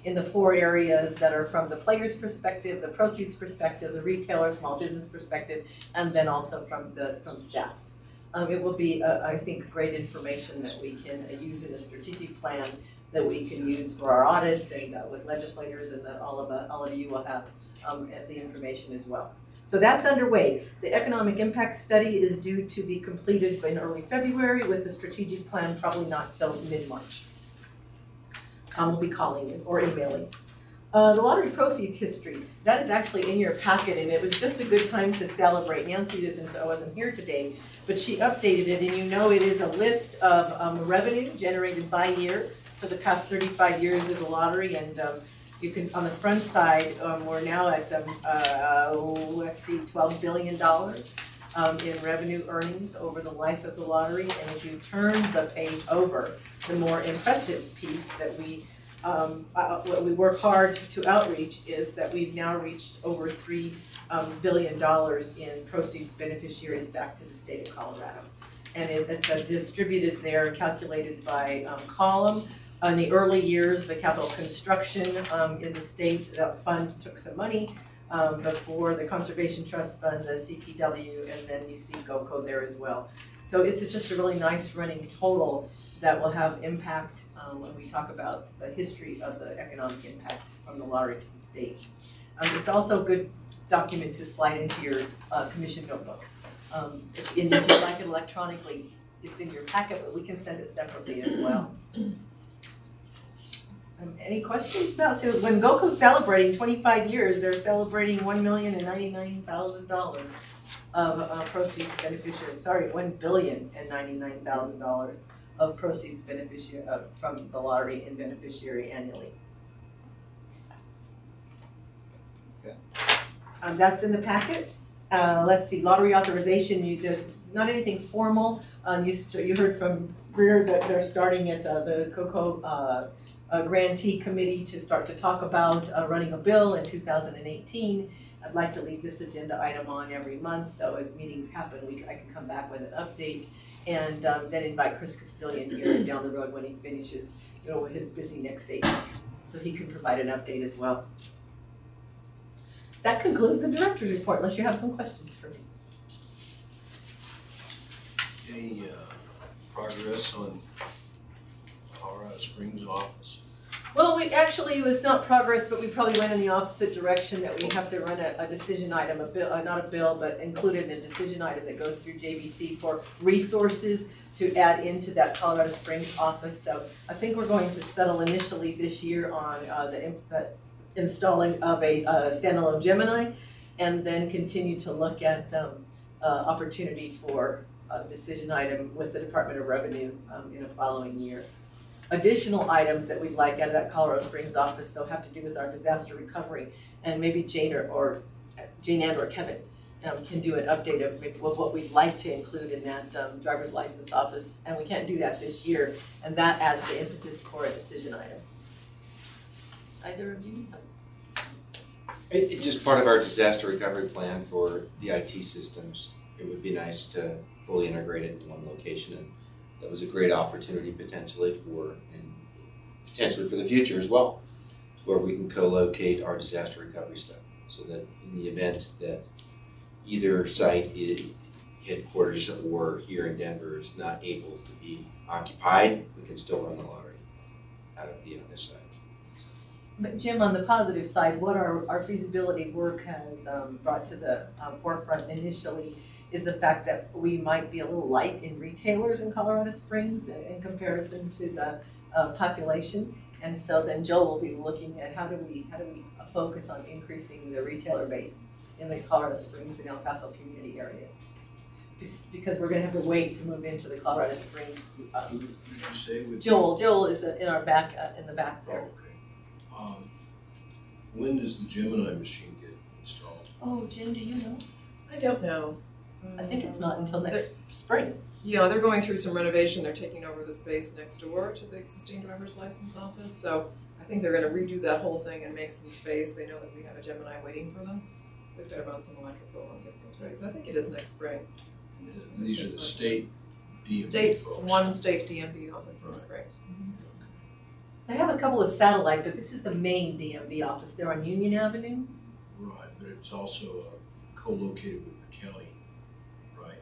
in the four areas that are from the player's perspective, the proceeds perspective, the retailer, small business perspective, and then also from the, from staff. Um, it will be, uh, I think, great information that we can uh, use in a strategic plan that we can use for our audits and uh, with legislators, and that all of, uh, all of you will have um, the information as well. So that's underway. The economic impact study is due to be completed in early February, with the strategic plan probably not till mid-March. Tom will be calling you or emailing. Uh, the lottery proceeds history, that is actually in your packet, and it was just a good time to celebrate. Nancy isn't, wasn't here today, but she updated it, and you know it is a list of um, revenue generated by year for the past thirty-five years of the lottery, and um, you can, on the front side, um, we're now at, um, uh, let's see, twelve billion dollars um, in revenue earnings over the life of the lottery. And if you turn the page over, the more impressive piece that we, um, uh, what we work hard to outreach is that we've now reached over three um, billion dollars in proceeds beneficiaries back to the state of Colorado. And it, it's uh, distributed there, calculated by um, column. In the early years, the capital construction um, in the state, that fund took some money um, before the Conservation Trust Fund, the C P W, and then you see GOCO there as well. So it's just a really nice running total that will have impact um, when we talk about the history of the economic impact from the lottery to the state. Um, it's also a good document to slide into your uh, commission notebooks. Um, if, and if you like it electronically, it's in your packet, but we can send it separately as well. Um, any questions about, so when GOCO's celebrating twenty-five years, they're celebrating one million and ninety-nine thousand dollars of uh, proceeds beneficiaries, sorry, one billion and ninety-nine thousand dollars of proceeds beneficiary uh, from the lottery and beneficiary annually. Okay. Um, that's in the packet. Uh, let's see, lottery authorization, you, there's not anything formal. Um, you, you heard from Greer that they're starting at uh, the GOCO uh, uh, grantee committee to start to talk about uh, running a bill in two thousand eighteen. I'd like to leave this agenda item on every month, so as meetings happen, we, I can come back with an update, and um, then invite Chris Castilian here down the road when he finishes, you know, his busy next eight weeks, so he can provide an update as well. That concludes the director's report, unless you have some questions for me. Any uh, progress on Colorado Springs office? Well, we actually, it was not progress, but we probably went in the opposite direction, that we have to run a, a decision item, a bill, uh, not a bill, but included in a decision item that goes through J V C for resources to add into that Colorado Springs office. So I think we're going to settle initially this year on uh, the, the installing of a uh, standalone Gemini, and then continue to look at um, uh, opportunity for a decision item with the Department of Revenue um, in a following year. Additional items that we'd like out of that Colorado Springs office, though, have to do with our disaster recovery, and maybe Jane or, or Jane and or Kevin um, can do an update of maybe what we'd like to include in that um, driver's license office, and we can't do that this year, and that adds the impetus for a decision item. Either of you? It, it's just part of our disaster recovery plan for the I T systems. It would be nice to fully integrate it in one location, and that was a great opportunity potentially for, and potentially for the future as well, where we can co-locate our disaster recovery stuff, so that in the event that either site is headquarters or here in Denver is not able to be occupied, we can still run the lottery out of the other side. But Jim, on the positive side, what our, our feasibility work has um, brought to the um, forefront initially is the fact that we might be a little light in retailers in Colorado Springs in, in comparison to the uh, population. And so then Joel will be looking at how do we how do we focus on increasing the retailer base in the Colorado Springs and El Paso community areas. Because we're going to have to wait to move into the Colorado Springs. Um, Who did you say would Joel. Joel is in our back uh, in the back there. Oh, okay. Um, when does the Gemini machine get installed? Oh, Jen, do you know? I don't know. I think it's not until next spring. Yeah, they're going through some renovation. They're taking over the space next door to the existing driver's license office. So I think they're going to redo that whole thing and make some space. They know that we have a Gemini waiting for them. They've got to run some electrical and get things ready. So I think it is next spring. And these are the state D M V State, folks. one state D M V office in the Springs. Mm-hmm. They have a couple of satellite, but this is the main D M V office. They're on Union Avenue. Right, but it's also uh, co-located with the county, right?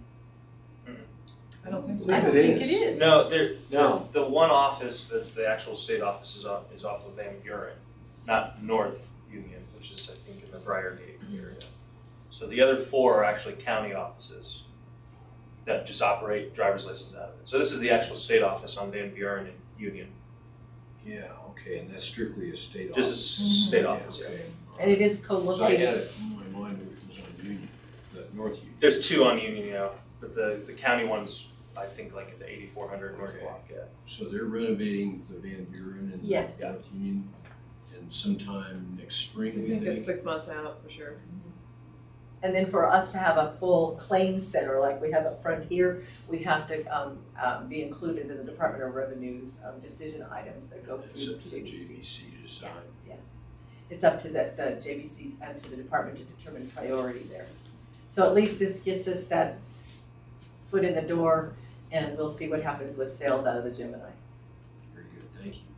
I don't think so. I don't think it is. No, there, No. the, the one office that's the actual state office is off, is off of Van Buren, not North Union, which is, I think, in the Briargate area. So the other four are actually county offices that just operate driver's license out of it. So this is the actual state office on Van Buren and Union, Yeah, okay, and that's strictly a state just a office. s- state office, yeah. Okay. And it is So I co-located. had it in my mind it was on Union, the North Union. There's two on Union, yeah, but the, the county one's, I think, like at the eighty-four hundred North Okay. Block, yeah. So they're renovating the Van Buren and Yes. the North Union, and sometime next spring, I we think think? it's six months out for sure. And then for us to have a full claims center like we have up front here, we have to um, um, be included in the Department of Revenue's um, decision items that go It's through up to the J V C to decide. Yeah, it's up to the, the J V C and to the department to determine priority there. So at least this gets us that foot in the door, and we'll see what happens with sales out of the Gemini. Very good, thank you.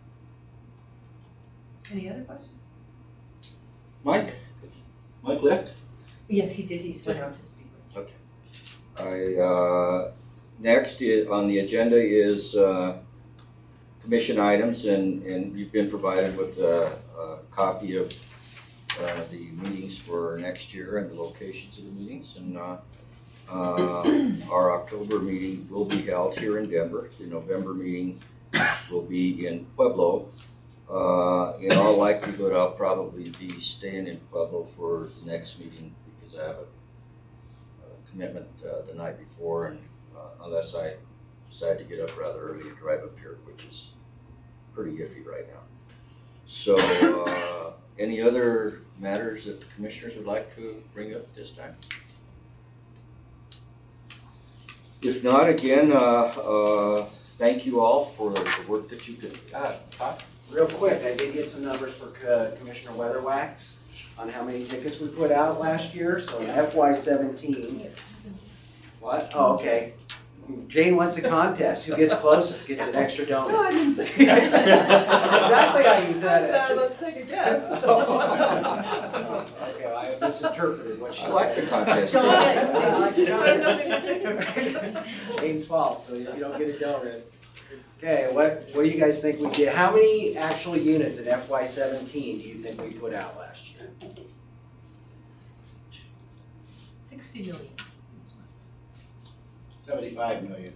Any other questions? Mike? Mike Lift? Yes, he did, he's went out to speak. Okay. I, uh, next i- on the agenda is, uh, commission items, and, and you've been provided with a, a copy of, uh, the meetings for next year and the locations of the meetings, and, uh, uh, our October meeting will be held here in Denver. The November meeting will be in Pueblo. Uh, in all likelihood, I'll probably be staying in Pueblo for the next meeting because I have a, a commitment uh, the night before, and uh, unless I decide to get up rather early and drive up here, which is pretty iffy right now. So, uh, any other matters that the commissioners would like to bring up this time? If not, again, uh, uh, thank you all for the work that you did. Ah, Todd? Real quick, I did get some numbers for Co- Commissioner Weatherwax on how many tickets we put out last year, so in F Y seventeen. What? Oh, okay. Jane wants a contest. Who gets closest gets an extra donut. No, I didn't say that. That's exactly how you said I said, it. let's take a guess. Okay, I misinterpreted what she I said. like the contest. I like the contest. Jane's fault, so you don't get a donut. Okay, what, what do you guys think we did? How many actual units in F Y seventeen do you think we put out last year? Sixty million. Seventy-five million.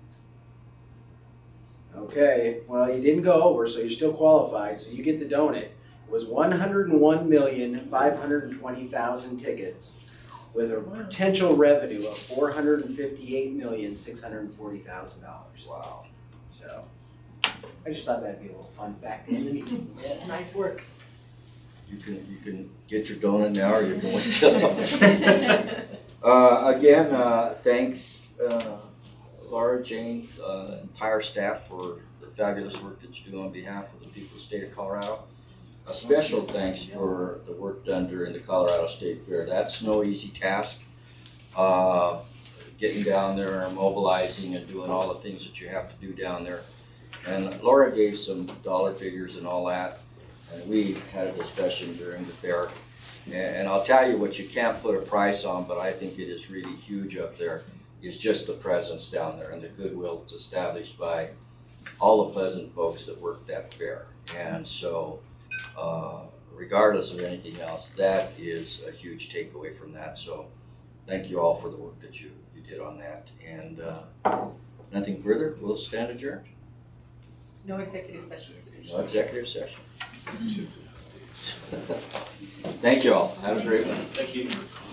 Okay, well, you didn't go over, so you're still qualified, so you get the donut. It was one hundred one million, five hundred twenty thousand tickets with a potential revenue of four hundred fifty-eight million, six hundred forty thousand dollars. Wow. So, I just thought that'd be a little fun fact in the meeting. Yeah, nice work. You can, you can get your donut now, or you can wait till. Uh, again, uh, thanks, uh, Laura, Jane, uh, entire staff for the fabulous work that you do on behalf of the people of the state of Colorado. A special thanks for the work done during the Colorado State Fair. That's no easy task. Uh, getting down there and mobilizing and doing all the things that you have to do down there. And Laura gave some dollar figures and all that, and we had a discussion during the fair. And I'll tell you what you can't put a price on, but I think it is really huge up there, is just the presence down there and the goodwill that's established by all the pleasant folks that work that fair. And so, uh, regardless of anything else, that is a huge takeaway from that. So thank you all for the work that you, you did on that. And uh, nothing further, we'll stand adjourned. No executive session today. No executive session. Thank you all. Have a great one. Thank you.